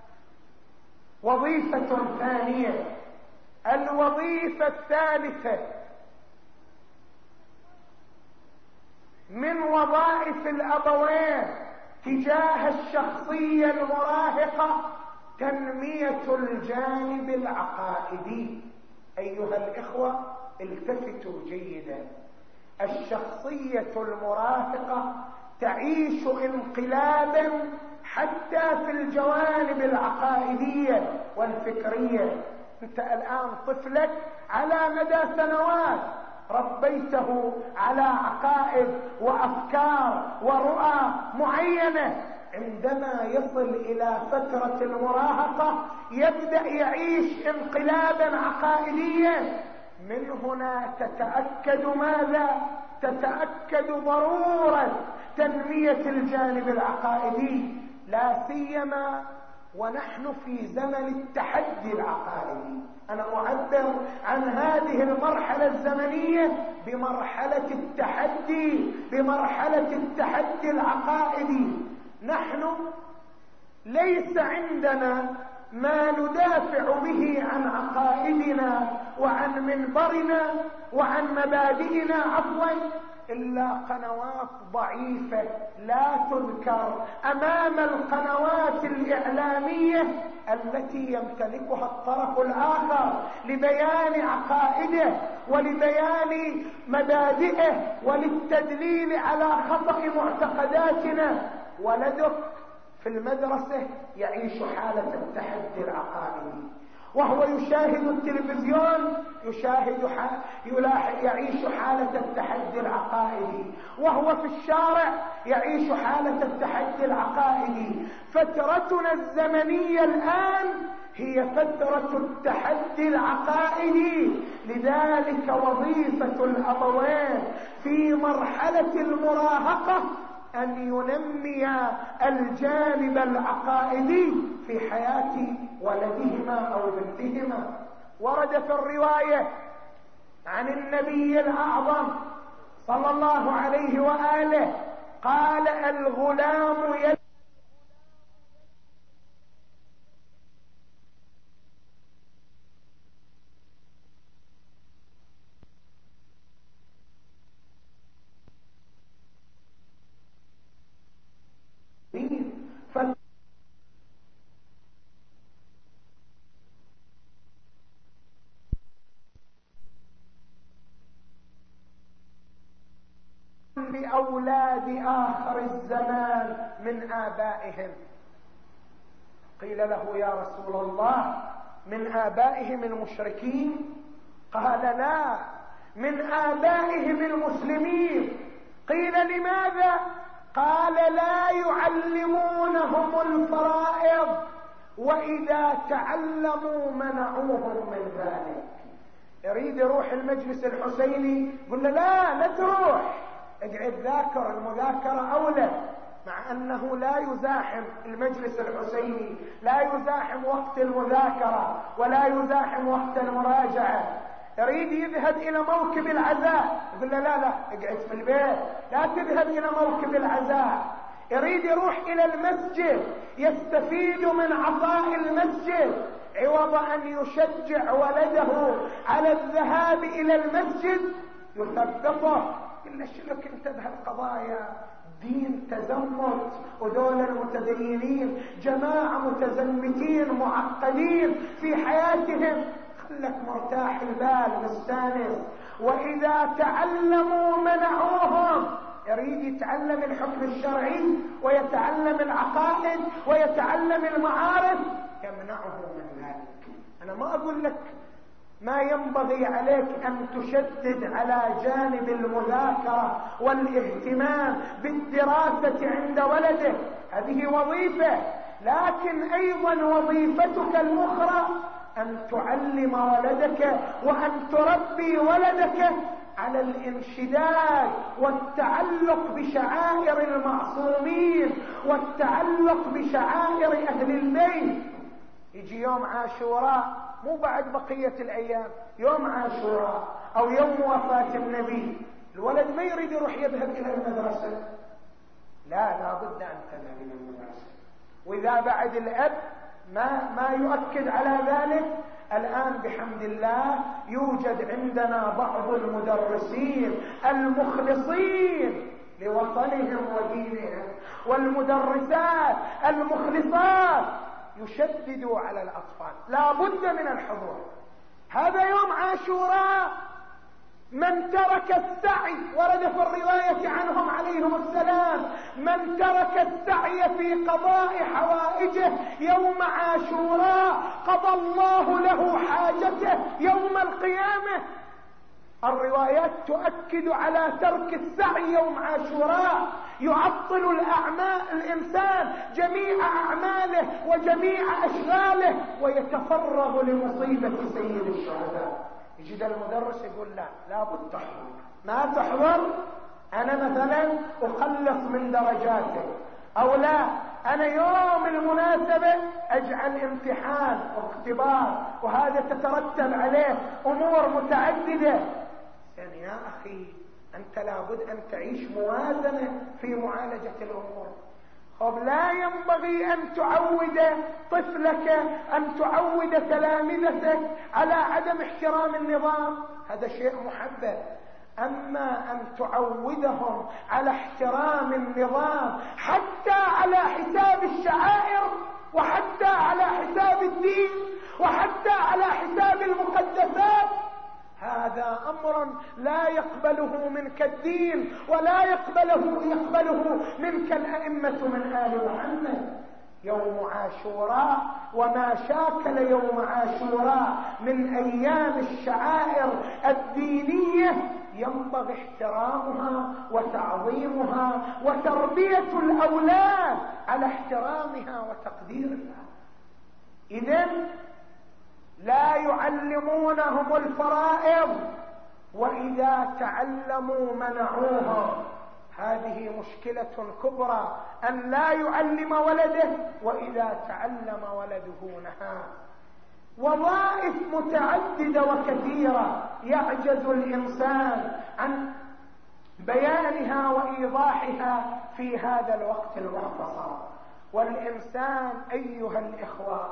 وظيفة ثانية. الوظيفة الثالثة من وظائف الأبوين تجاه الشخصية المراهقة تنمية الجانب العقائدي. أيها الإخوة التفتوا جيدا، الشخصية المراهقة تعيش انقلابا حتى في الجوانب العقائدية والفكرية. انت الآن طفلك على مدى سنوات ربيته على عقائد وأفكار ورؤى معينة، عندما يصل إلى فترة المراهقة يبدأ يعيش انقلابا عقائديا. من هنا تتأكد ماذا؟ تتأكد ضرورة تنمية الجانب العقائدي، لا سيما ونحن في زمن التحدي العقائدي. أنا أعبر عن هذه المرحلة الزمنية بمرحلة التحدي، بمرحلة التحدي العقائدي. نحن ليس عندنا ما ندافع به عن عقائدنا وعن منبرنا وعن مبادئنا عفوا إلا قنوات ضعيفة لا تذكر أمام القنوات الإعلامية التي يمتلكها الطرف الآخر لبيان عقائده ولبيان مبادئه وللتدليل على خطأ معتقداتنا. ولدك في المدرسة يعيش حالة التحدي العقائدي، وهو يشاهد التلفزيون يعيش حالة التحدي العقائدي، وهو في الشارع يعيش حالة التحدي العقائدي. فترتنا الزمنية الآن هي فترة التحدي العقائدي. لذلك وظيفة الأبوين في مرحلة المراهقة أن ينمي الجانب العقائدي في حياة ولدهما أو بنتهما. ورد في الرواية عن النبي الأعظم صلى الله عليه وآله قال: الغلام لأولاد آخر الزمان من آبائهم. قيل له: يا رسول الله، من آبائهم المشركين؟ قال: لا، من آبائهم المسلمين. قيل: لماذا؟ قال: لا يعلمونهم الفرائض، وإذا تعلموا منعوهم من ذلك. يريد يروح المجلس الحسيني، يقول له: لا تروح، اقعد ذاكر، المذاكرة أولى، مع أنه لا يزاحم المجلس الحسيني، لا يزاحم وقت المذاكرة ولا يزاحم وقت المراجعة. يريد يذهب إلى موكب العزاء، يقول له: لا اقعد في البيت، لا تذهب إلى موكب العزاء. يريد يروح إلى المسجد يستفيد من عطاء المسجد، عوض أن يشجع ولده على الذهاب إلى المسجد يثبطه. إلا شلك انت بهالقضايا دين تزمت، ودول المتدينين جماعة متزمتين معقدين في حياتهم، خلك مرتاح البال مستانس. وإذا تعلموا منعوهم. يريد يتعلم الحكم الشرعي ويتعلم العقائد ويتعلم المعارف، يمنعه من ذلك. أنا ما أقول لك ما ينبغي عليك أن تشدد على جانب المذاكرة والاهتمام بالدراسة عند ولدك، هذه وظيفة، لكن أيضا وظيفتك الأخرى أن تعلم ولدك وأن تربي ولدك على الانشداد والتعلق بشعائر المعصومين والتعلق بشعائر أهل البيت. يجي يوم عاشوراء، مو بعد بقية الأيام، يوم عاشوراء أو يوم وفاة النبي، الولد ما يريد يروح يذهب إلى المدرسة، لا بد أن تذهب إلى المدرسة. وإذا بعد الأب ما يؤكد على ذلك، الآن بحمد الله يوجد عندنا بعض المدرسين المخلصين لوطنهم ودينهم، والمدرسات المخلصات يشددوا على الأطفال. لا بد من الحضور. هذا يوم عاشوراء. من ترك السعي، ورد في الرواية عنهم عليهم السلام، من ترك السعي في قضاء حوائجه يوم عاشوراء قضى الله له حاجته يوم القيامة. الروايات تؤكد على ترك السعي يوم عاشوراء. يعطل الإنسان جميع أعماله وجميع أشغاله ويتفرغ لمصيبة سيد الشهداء. يجي المدرس يقول لا بد تحضر. ما تحضر، أنا مثلا أقلص من درجاتك، أو لا، أنا يوم المناسبة أجعل امتحان واختبار، وهذا تترتب عليه أمور متعددة. يا أخي أنت لابد أن تعيش موازنة في معالجة الأمور. لا ينبغي أن تعود طفلك، أن تعود تلامذتك على عدم احترام النظام، هذا شيء محبب. أما أن تعودهم على احترام النظام حتى على حساب الشعائر، وحتى على حساب الدين، وحتى على حساب المقدسات، هذا أمر لا يقبله منك الدين، ولا يقبله منك الأئمة من آل محمد. يوم عاشوراء وما شاكل يوم عاشوراء من أيام الشعائر الدينية ينبغي احترامها وتعظيمها وتربية الأولاد على احترامها وتقديرها. إذن لا يعلمونهم الفرائض، وإذا تعلموا منعوهم. هذه مشكلة كبرى، أن لا يعلم ولده وإذا تعلم ولده نهاه. وظائف متعددة وكثيرة يعجز الإنسان عن بيانها وإيضاحها في هذا الوقت المختصر. والإنسان أيها الإخوة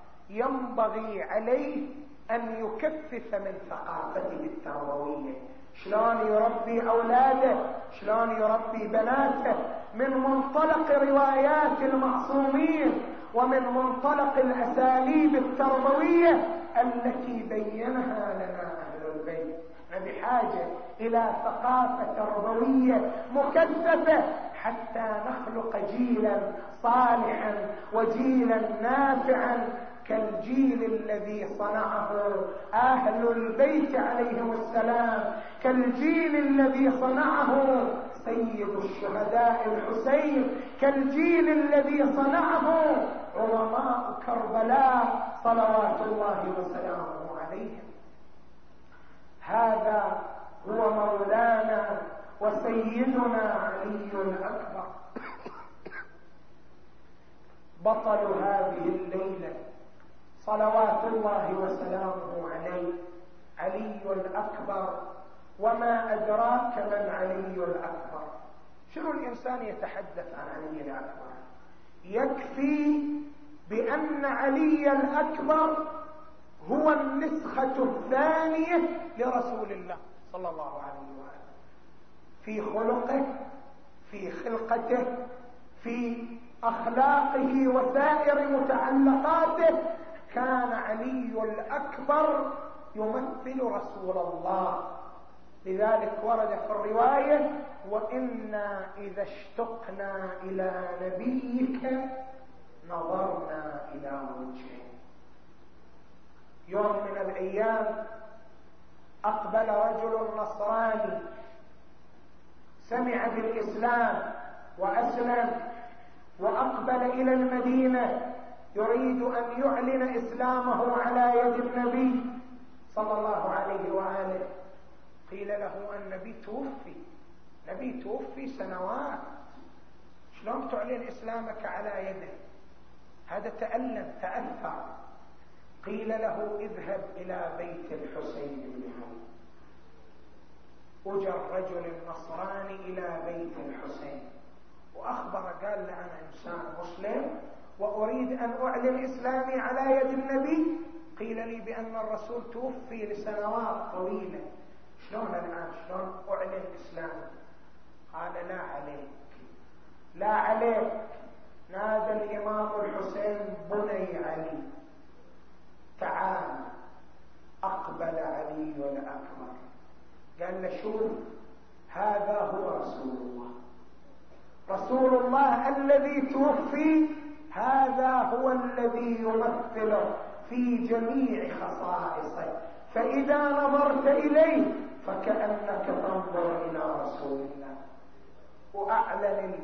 ينبغي عليه أن يكثف من ثقافته التربوية. شلون يربي أولاده، شلون يربي بناته، من منطلق روايات المعصومين ومن منطلق الأساليب التربوية التي بينها لنا أهل البيت. بحاجة إلى ثقافة تربوية مكثفة حتى نخلق جيلا صالحا وجيلا نافعا كالجيل الذي صنعه أهل البيت عليهم السلام، كالجيل الذي صنعه سيد الشهداء الحسين، كالجيل الذي صنعه علماء كربلاء صلوات الله وسلامه عليهم. هذا هو مولانا وسيدنا علي الأكبر، بطل هذه الليلة صلوات الله وسلامه عليه، علي الأكبر. وما أدراك من علي الأكبر؟ شنو الإنسان يتحدث عن علي الأكبر؟ يكفي بأن علي الأكبر هو النسخة الثانية لرسول الله صلى الله عليه وآله، في خلقه، في خلقته، في أخلاقه وسائر متعلقاته. كان علي الأكبر يمثل رسول الله. لذلك ورد في الرواية: وإنا إذا اشتقنا إلى نبيك نظرنا إلى وجهه. يوم من الأيام أقبل رجل نصراني، سمع بالإسلام وأسلم، وأقبل إلى المدينة يريد أن يعلن إسلامه على يد النبي صلى الله عليه وآله. قيل له النبي توفي، نبي توفي سنوات، شلون تعلن إسلامك على يده؟ هذا تألم تأثر. قيل له: اذهب إلى بيت الحسين بن علي. وجى الرجل النصراني إلى بيت الحسين وأخبر، قال له: أنا إنسان مسلم وأريد أن أعلن إسلامي على يد النبي. قيل لي بأن الرسول توفي لسنوات طويلة، شلون الآن شلون أعلن إسلامي؟ قال لا عليك لا عليك. نادى الإمام الحسين بني علي تعال. أقبل علي الأكبر قال له شوف هذا هو رسول الله، رسول الله الذي توفي هذا هو الذي يمثله في جميع خصائصه، فإذا نظرت إليه فكأنك تنظر إلى رسول الله. وأعلن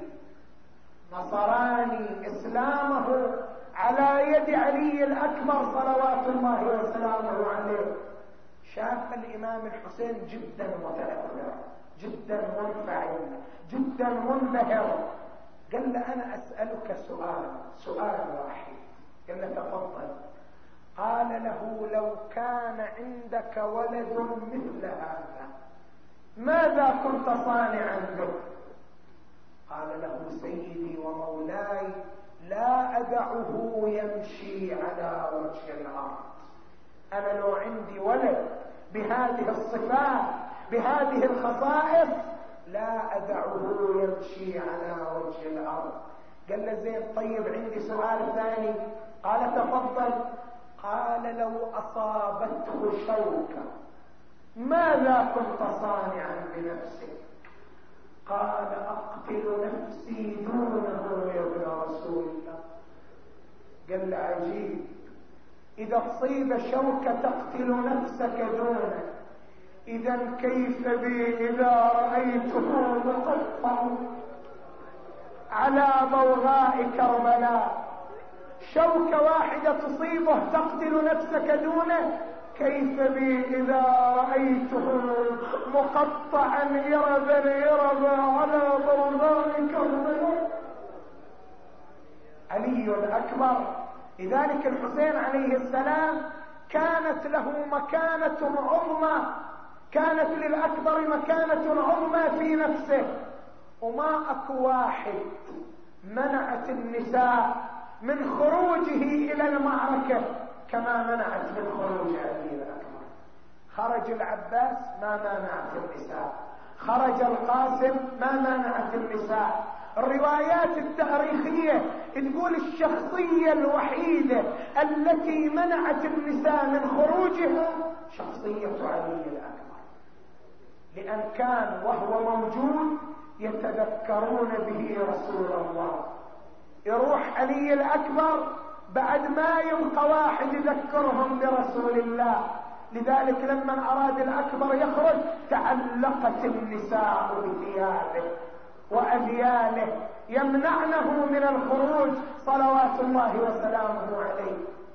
النصراني إسلامه على يد علي الأكبر صلوات الله وسلامه عليه. شاف الإمام الحسين جدا متأثر، جدا منفعل، جدا منبهر. قال له أنا أسألك سؤال واحد. قال له تفضل. قال له لو كان عندك ولد مثل هذا ماذا كنت صانعا به؟ قال له سيدي ومولاي لا أدعه يمشي على وجه الأرض. أنا لو عندي ولد بهذه الصفات بهذه الخصائص لا أدعه يمشي على وجه الأرض. قال له زين طيب عندي سؤال ثاني. قال تفضل. قال لو أصابته شوكة ماذا كنت صانعا بنفسك؟ قال أقتل نفسي دونه يا ابن رسول الله. قال له عجيب، إذا تصيب شوكة تقتل نفسك دونه، إذا كيف بي إذا رأيته مقطع على بوغاء كربلاء؟ شوكة واحدة تصيبه تقتل نفسك دونه، كيف بي إذا رأيته مقطعا إربا على بوغاء كربلاء؟ علي الأكبر. لذلك الحسين عليه السلام كانت له مكانة عظمى، كانت للأكبر مكانة عظمى في نفسه. وما أكو واحد منعت النساء من خروجه إلى المعركة كما منعت من خروج علي الأكبر. خرج العباس ما منعت النساء، خرج القاسم ما منعت النساء. الروايات التاريخية تقول الشخصية الوحيدة التي منعت النساء من خروجها شخصية علي الأكبر، لأن كان وهو موجود يتذكرون به رسول الله. يروح علي الأكبر بعد ما يبقى واحد يذكرهم برسول الله. لذلك لما أراد الأكبر يخرج تعلقت النساء بثيابه وأذياله يمنعنه من الخروج صلوات الله وسلامه عليه.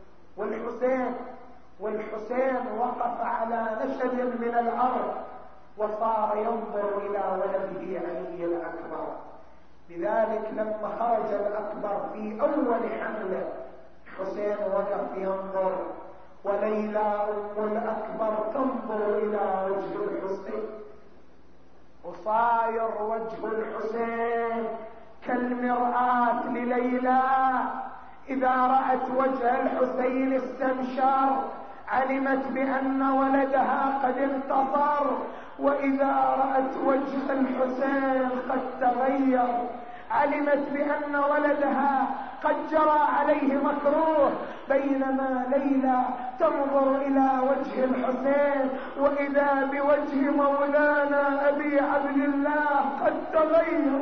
والحسين وقف على نشد من الأرض وصار ينظر إلى ولده علي الأكبر. لذلك لما خرج الأكبر في أول حملة حسين وقف ينظر، وليلى أم الأكبر تنظر إلى وجه الحسين، وصاير وجه الحسين كالمرآة لليلى. إذا رأت وجه الحسين استبشر، علمت بأن ولدها قد انتصر. وإذا رأت وجه الحسين قد تغير، علمت بأن ولدها قد جرى عليه مكروه. بينما ليلى تنظر إلى وجه الحسين وإذا بوجه مولانا أبي عبد الله قد تغير.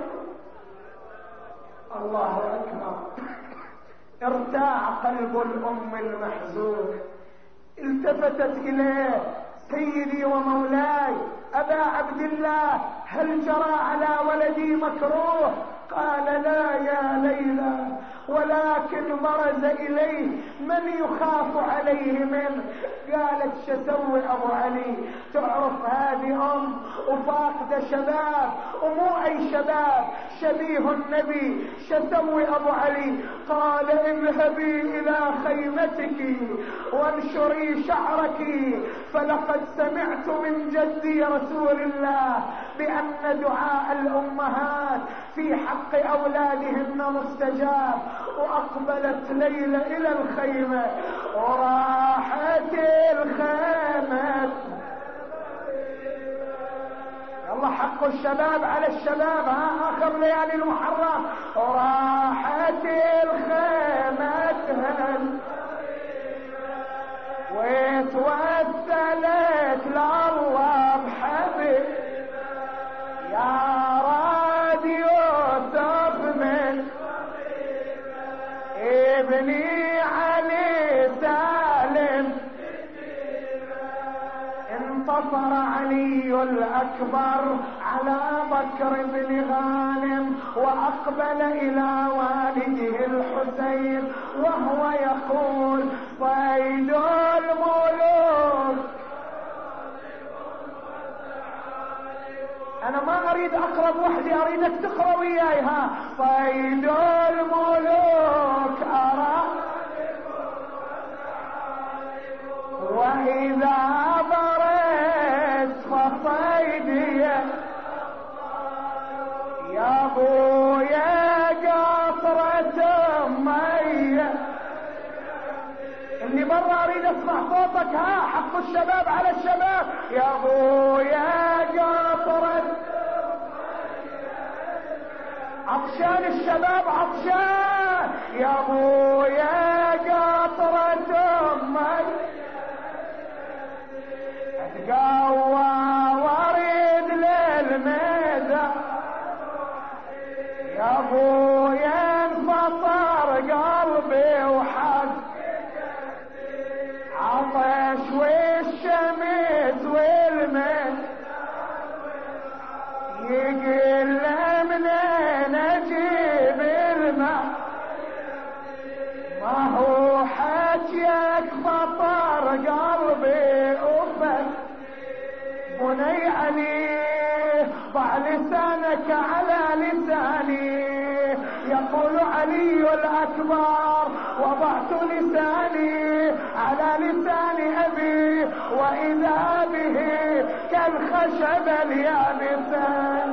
الله أكبر. ارتاع قلب الأم المحزون، التفتت إليه سيدي ومولاي أبا عبد الله هل جرى على ولدي مكروه؟ قال لا يا ليلى، ولكن برز إليه من يخاف عليه منه. قالت شسوي أبو علي؟ تعرف هذه أم وفاقدة شباب، ومو أي شباب، شبيه النبي، شسوي أبو علي؟ قال اذهبي إلى خيمتك وانشري شعرك، فلقد سمعت من جدي رسول الله بأن دعاء الأمهات في حق أولادهن مستجاب. وأقبلت ليلى إلى الخيمة، وراحت الخيمة والله حق الشباب على الشباب. آخر ليالي المحرم وراحت الخيمة تهل وتوسلت لله بحبيب يا راد يوسف من ابني علي سالم. انتصر علي الأكبر على بكر بن غانم وأقبل إلى والده الحسين وهو يقول صيد الملوك. أنا ما أريد أقرب وحدي، أريدك تقرأ وياي. صيد الملوك أرى وإذا بريت فصيدي يا ابويا قطرة مية. اللي برا اريد اسمع صوتك. حق الشباب على الشباب. يا ابويا قطرة عطشان الشباب عطشان. يا ابويا قطرة مية اتقوى واريد للميدان. يا ابويا انفطر قلبي وحد عطش والشمس والمن يقل منين اجيب الماء. ما هو حكيك فطر قلبي وفن. بني علي ضع لسانك على لساني. يقول علي الأكبر وضعت لساني على لسان أبي وإذا به كالخشب اليابسان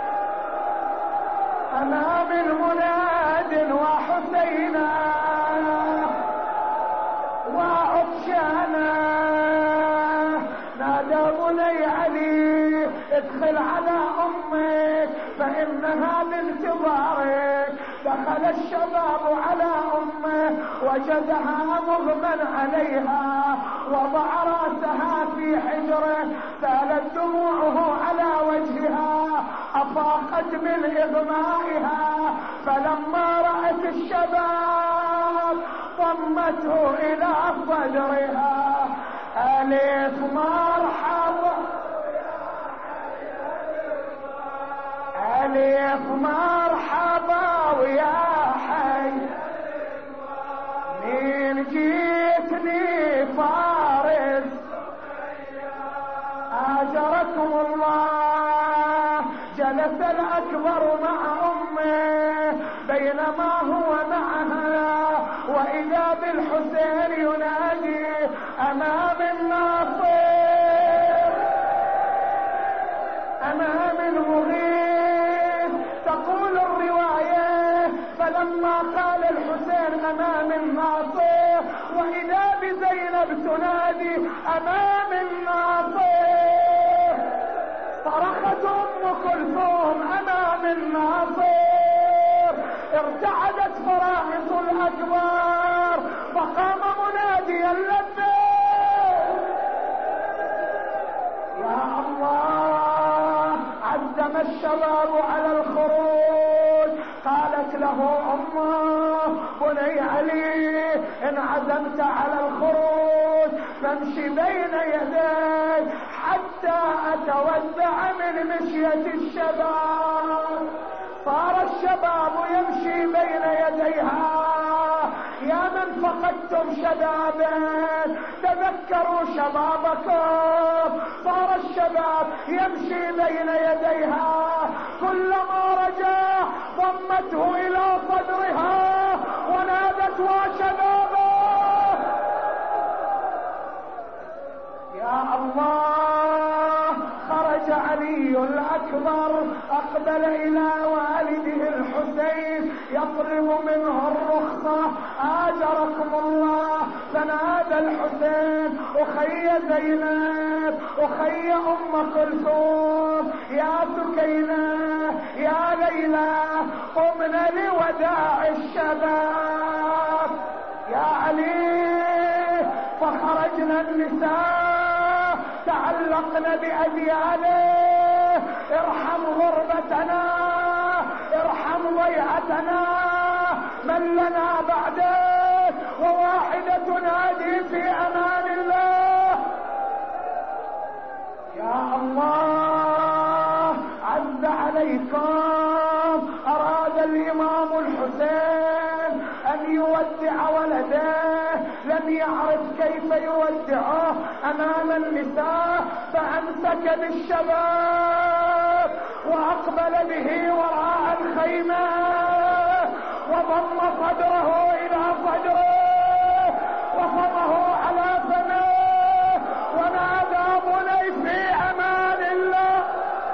أمام المناد وحسينا وعطشانا. نادى بني علي ادخل على أمك فإنها بانتظارك. دخل الشباب على أمه وجدها مغمى عليها وضع راسها في حجره سالت دموعه على وجهها أفاقت من إغمائها. فلما رأت الشباب ضمته إلى صدرها. ألف مرحبا ألف مرحبا ويا حي من جيتني فارس آجركم الله. جلس الأكبر مع أمه بينما هو معها وإذا بالحسين ينادي أمام الناصر أمام المغيث. تقول الرواية فلما قال الحسين أمام الناصر وإذا بزينب تنادي أمام الناصر. صرخت أم كلثوم أمام الناصر. ارتعدت فرائص الأكبر فقام مناديا لبيك يا الله. عزم الشباب على الخروج. قالت له أمه بني علي إن عزمت على الخروج فامشي بين يدي حتى أتودع من مشية الشباب. صار الشباب يمشي بين يديها. يا من فقدتم شبابا تذكروا شبابكم. صار الشباب يمشي بين يديها كلما رجع ضمته إلى صدرها ونادت وشبابه. يا الله. خرج علي الأكبر أقبل إلى والده الحسين يطلب منه الرخصة. آجركم الله. فنادى الحسين، أخي زينب، أخي أم كلثوم، يا سكينة يا ليلى قمنا لوداع الشباب. يا علي فخرجنا النساء تعلقنا بأديانه، ارحم غربتنا ارحم ضيعتنا، من لنا بعدك وواحدة تنادي في أمان الله. يا الله عز عليكم، أراد الإمام الحسين أن يودع ولده، لم يعرف كيف يودعه أمام النساء، فأمسك بالشباب وأقبل به وراء الخيمة وضم صدره إلى صدره وفضه على فمه ونادى بني في أمان الله.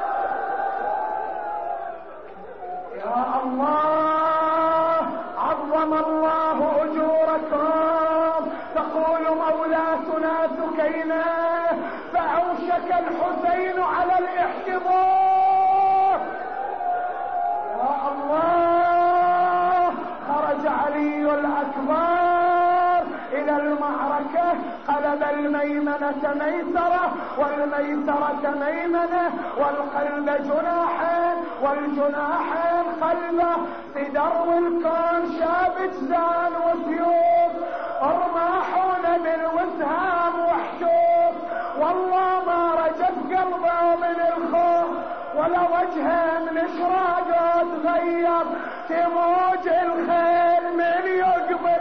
يا الله عظم الله أجوركم. تقول مولاتنا سكينة فأوشك الحسين على الاحتضار. يا الله خرج علي الأكبر إلى المعركة، قلب الميمنة ميسرة والميسرة ميمنة، والقلب جناحين والجناحين قلبه، في درو الكون شاب جزان وسيوف، ارماحون بالوسهام وحشوف، والله ما رجف قلبه من الخوف ولا وجهه من اشراقه تغير، تموج الخيل من يقبل،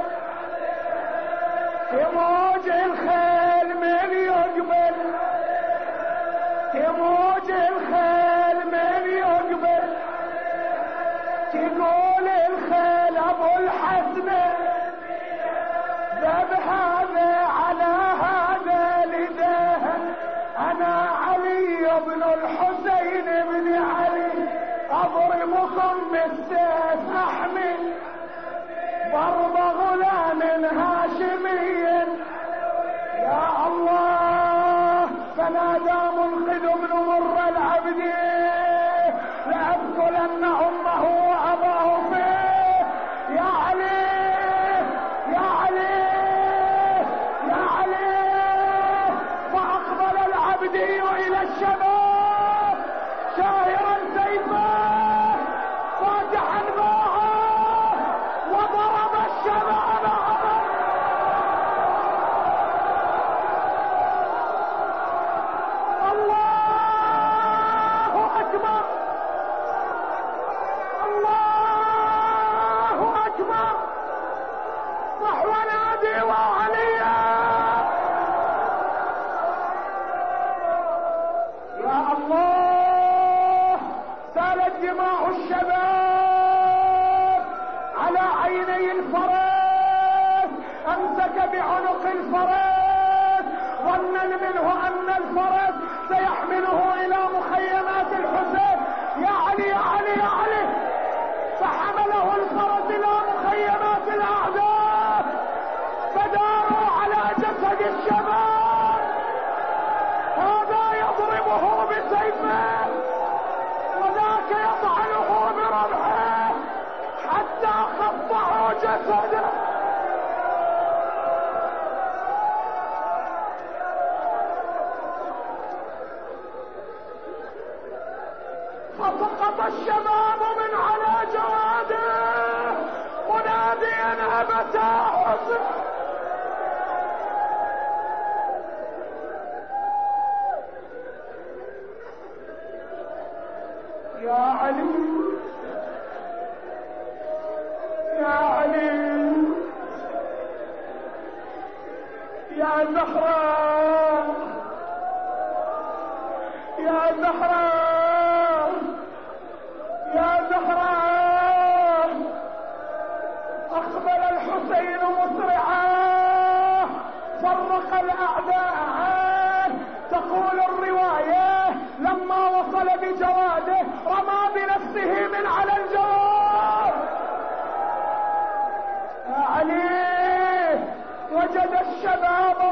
تموج الخيل من يقبل، تموج الخيل من يقبل، تقول الخيل ابو الحسن ذب هذا على هذا لده، انا علي بن الحسين بن علي اضربكم بالسيف احمي ضرب غلام هاشمي. يا الله فنادى منقذ بن مر العبد لأبتلن امه واباه فيه. يا علي يا علي يا علي، فاقبل العبدي الى الشباب شاهرا سيفه فاتحا باعه وضرب الشباب. الله اكبر الله اكبر، صح ونادي وعليا. يا الله سالت دماء الشباب على عيني الفرس، امسك بعنق الفرس ظنا منه ان الفرس سيحمله الى مخيمات الحسين. يا علي يا علي يا علي، فحمله الفرس الى مخيمات الاعداء، فداروا على جسد الشباب، هذا يضربه بسيفه وذاك يطعنه برمحه حتى خطعوا جسده. فسقط الشباب من على جواده مناديا أبتا حسن. يا علي يا علي يا زهراء يا زهراء يا زهراء، اقبل الحسين مسرعا فرق الاعداء عنه. تقول الرواية لما وصل بجواده رمى بنفسه من على الجوار. يا علي وجد الشباب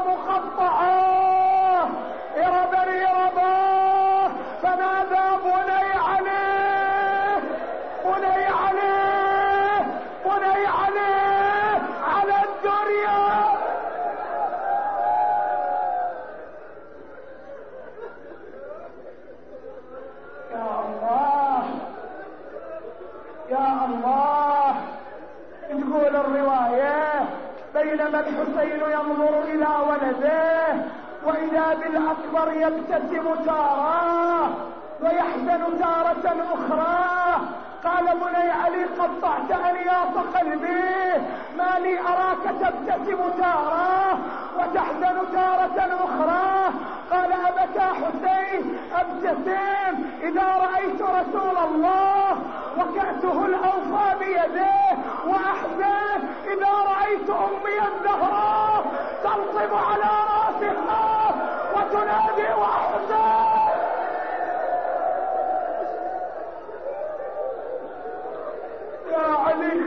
يا الله. تقول الرواية بينما الحسين ينظر إلى ولده وإذا بالأكبر يبتسم تارة ويحزن تارة أخرى. قال بني علي قطعت أنياط قلبي، ما لي أراك تبتسم تارة وتحزن تارة أخرى. قال أبكى حسين أبتسم إذا رأيت رسول الله وكأسه الأوفى بيده، وأحزن إذا رأيت أمي الزهراء تنصب على رأسها وتنادي وأحزن. يا علي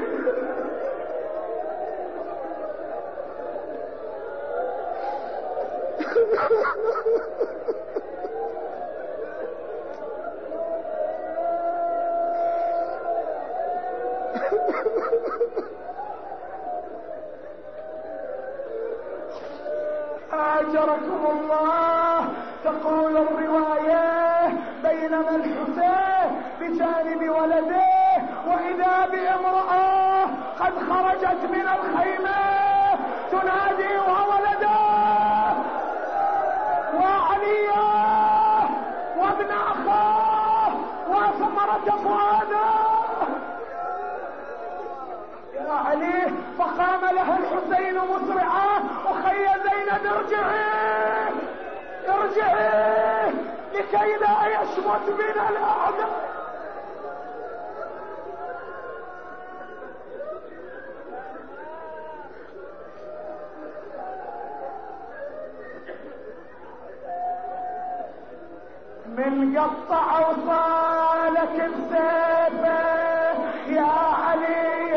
أجركم الله. تقول الرواية بينما الحسين بجانب ولده وإذا بامرأة قد خرجت من الخيمة تنادي وولده وعليا وابن أخاه وثمرة فؤاده. يا علي فقام لها الحسين مسرعا: أخي زينب ارجعي ارجعي لكي لا يشمت بنا الأعداء. من قطع وصالك بسيفه يا علي،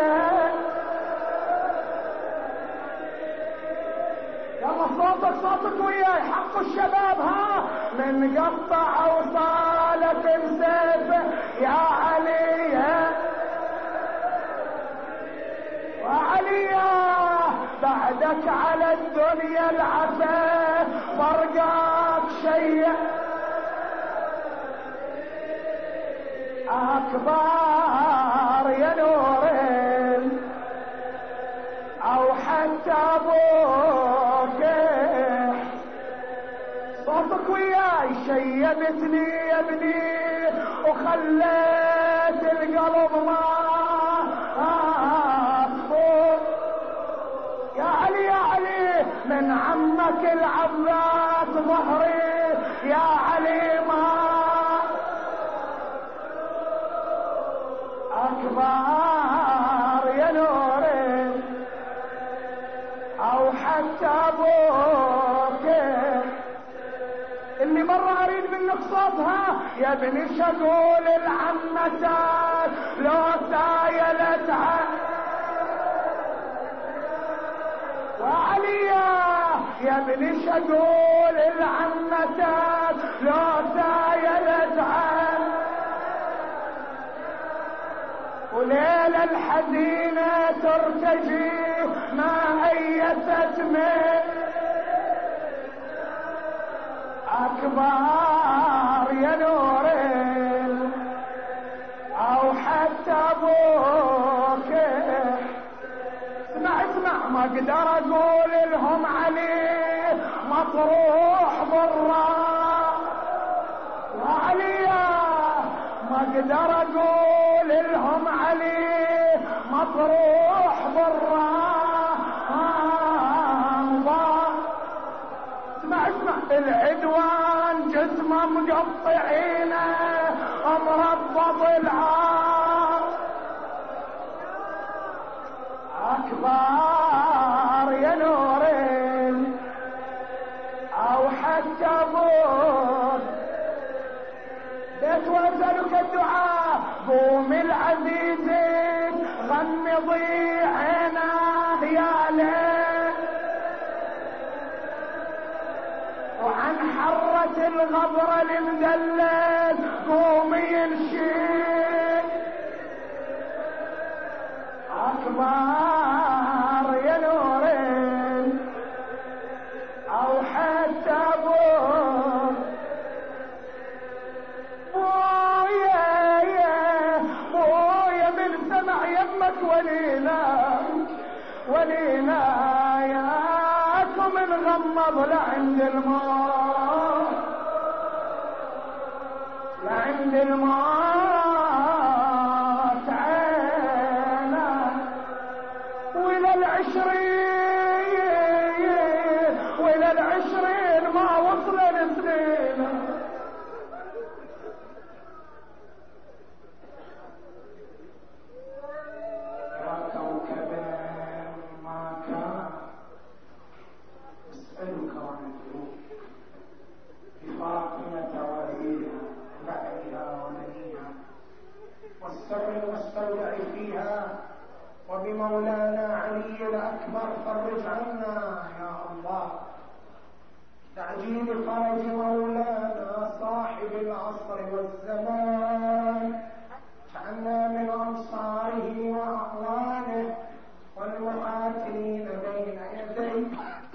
يلا صوتك وياي حق الشباب. ها من قطع وصالك بسيفه يا علي وعلي، بعدك على الدنيا العفا فرقاك شيء أكبر يا نورين أو حتى أبوك. صوتك وياي شيبتني يا ابني وخليت القلب ما أصبر. يا علي يا علي من عمك العباس ظهري يا علي ما أكبر يا نوري أو حتى أبوك. اللي مرة أريد منك صوتها يا ابني شقول العمتات لو سايلتها وعليا يا ابني شقول العمتات لو سايلتها وليلة الحزينة ترتجي ما أيست من أكبر يا نورين أو حتى أبوك. اسمع ما اقدر أقول لهم عليه مطروح برا وعليا، ما اقدر أقول لهم عليه مطروح برا. اسمع العدوان جسمه مقطعينه مربط العار أكبر يا نورين أو حتى أبوك. بيتوزلك الدعاء قوم العزيزين غمضي عيناه يا ليل، وعن حرة الغبر المدلل قوم ينشي أكبر يا نورين أو حتى أبوك. بويا من وليناياكم نغمض لعند الموت، لعند الموت عينا، وإلى العشرين ما وصل السنين. يا كوكب ما كان اسألك عن الذنوب بفاطمة وأبيها بعدها وبنيها، والسر المستودع فيها، وبمولانا علي الأكبر فرج عنا يا الله. تعجيل فرج مولانا صاحب العصر والزمان، جعلنا من أنصاره وأعوانه والمقاتلين بين يديه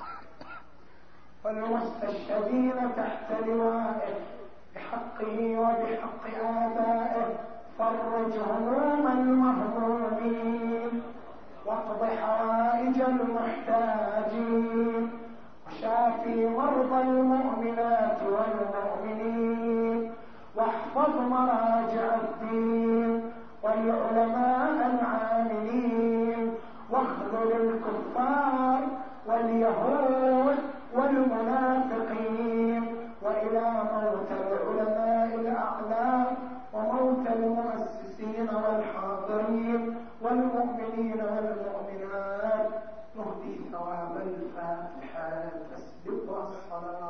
والمستشهدين تحت لوائه بحقه وبحق آبائه. فرج هموم المهمومين، واقض حوائج المحتاجين، وشافي مرضى المؤمنات والمؤمنين، واحفظ مراجع الدين والعلماء العاملين، واخذل الكفار واليهود والمنافقين، وإلى موت العلماء الأعلام وموت المؤسسين والحاضرين والمؤمنين والمؤمنات، نهدي ثواب الفاتحة. تسبق الصلاة.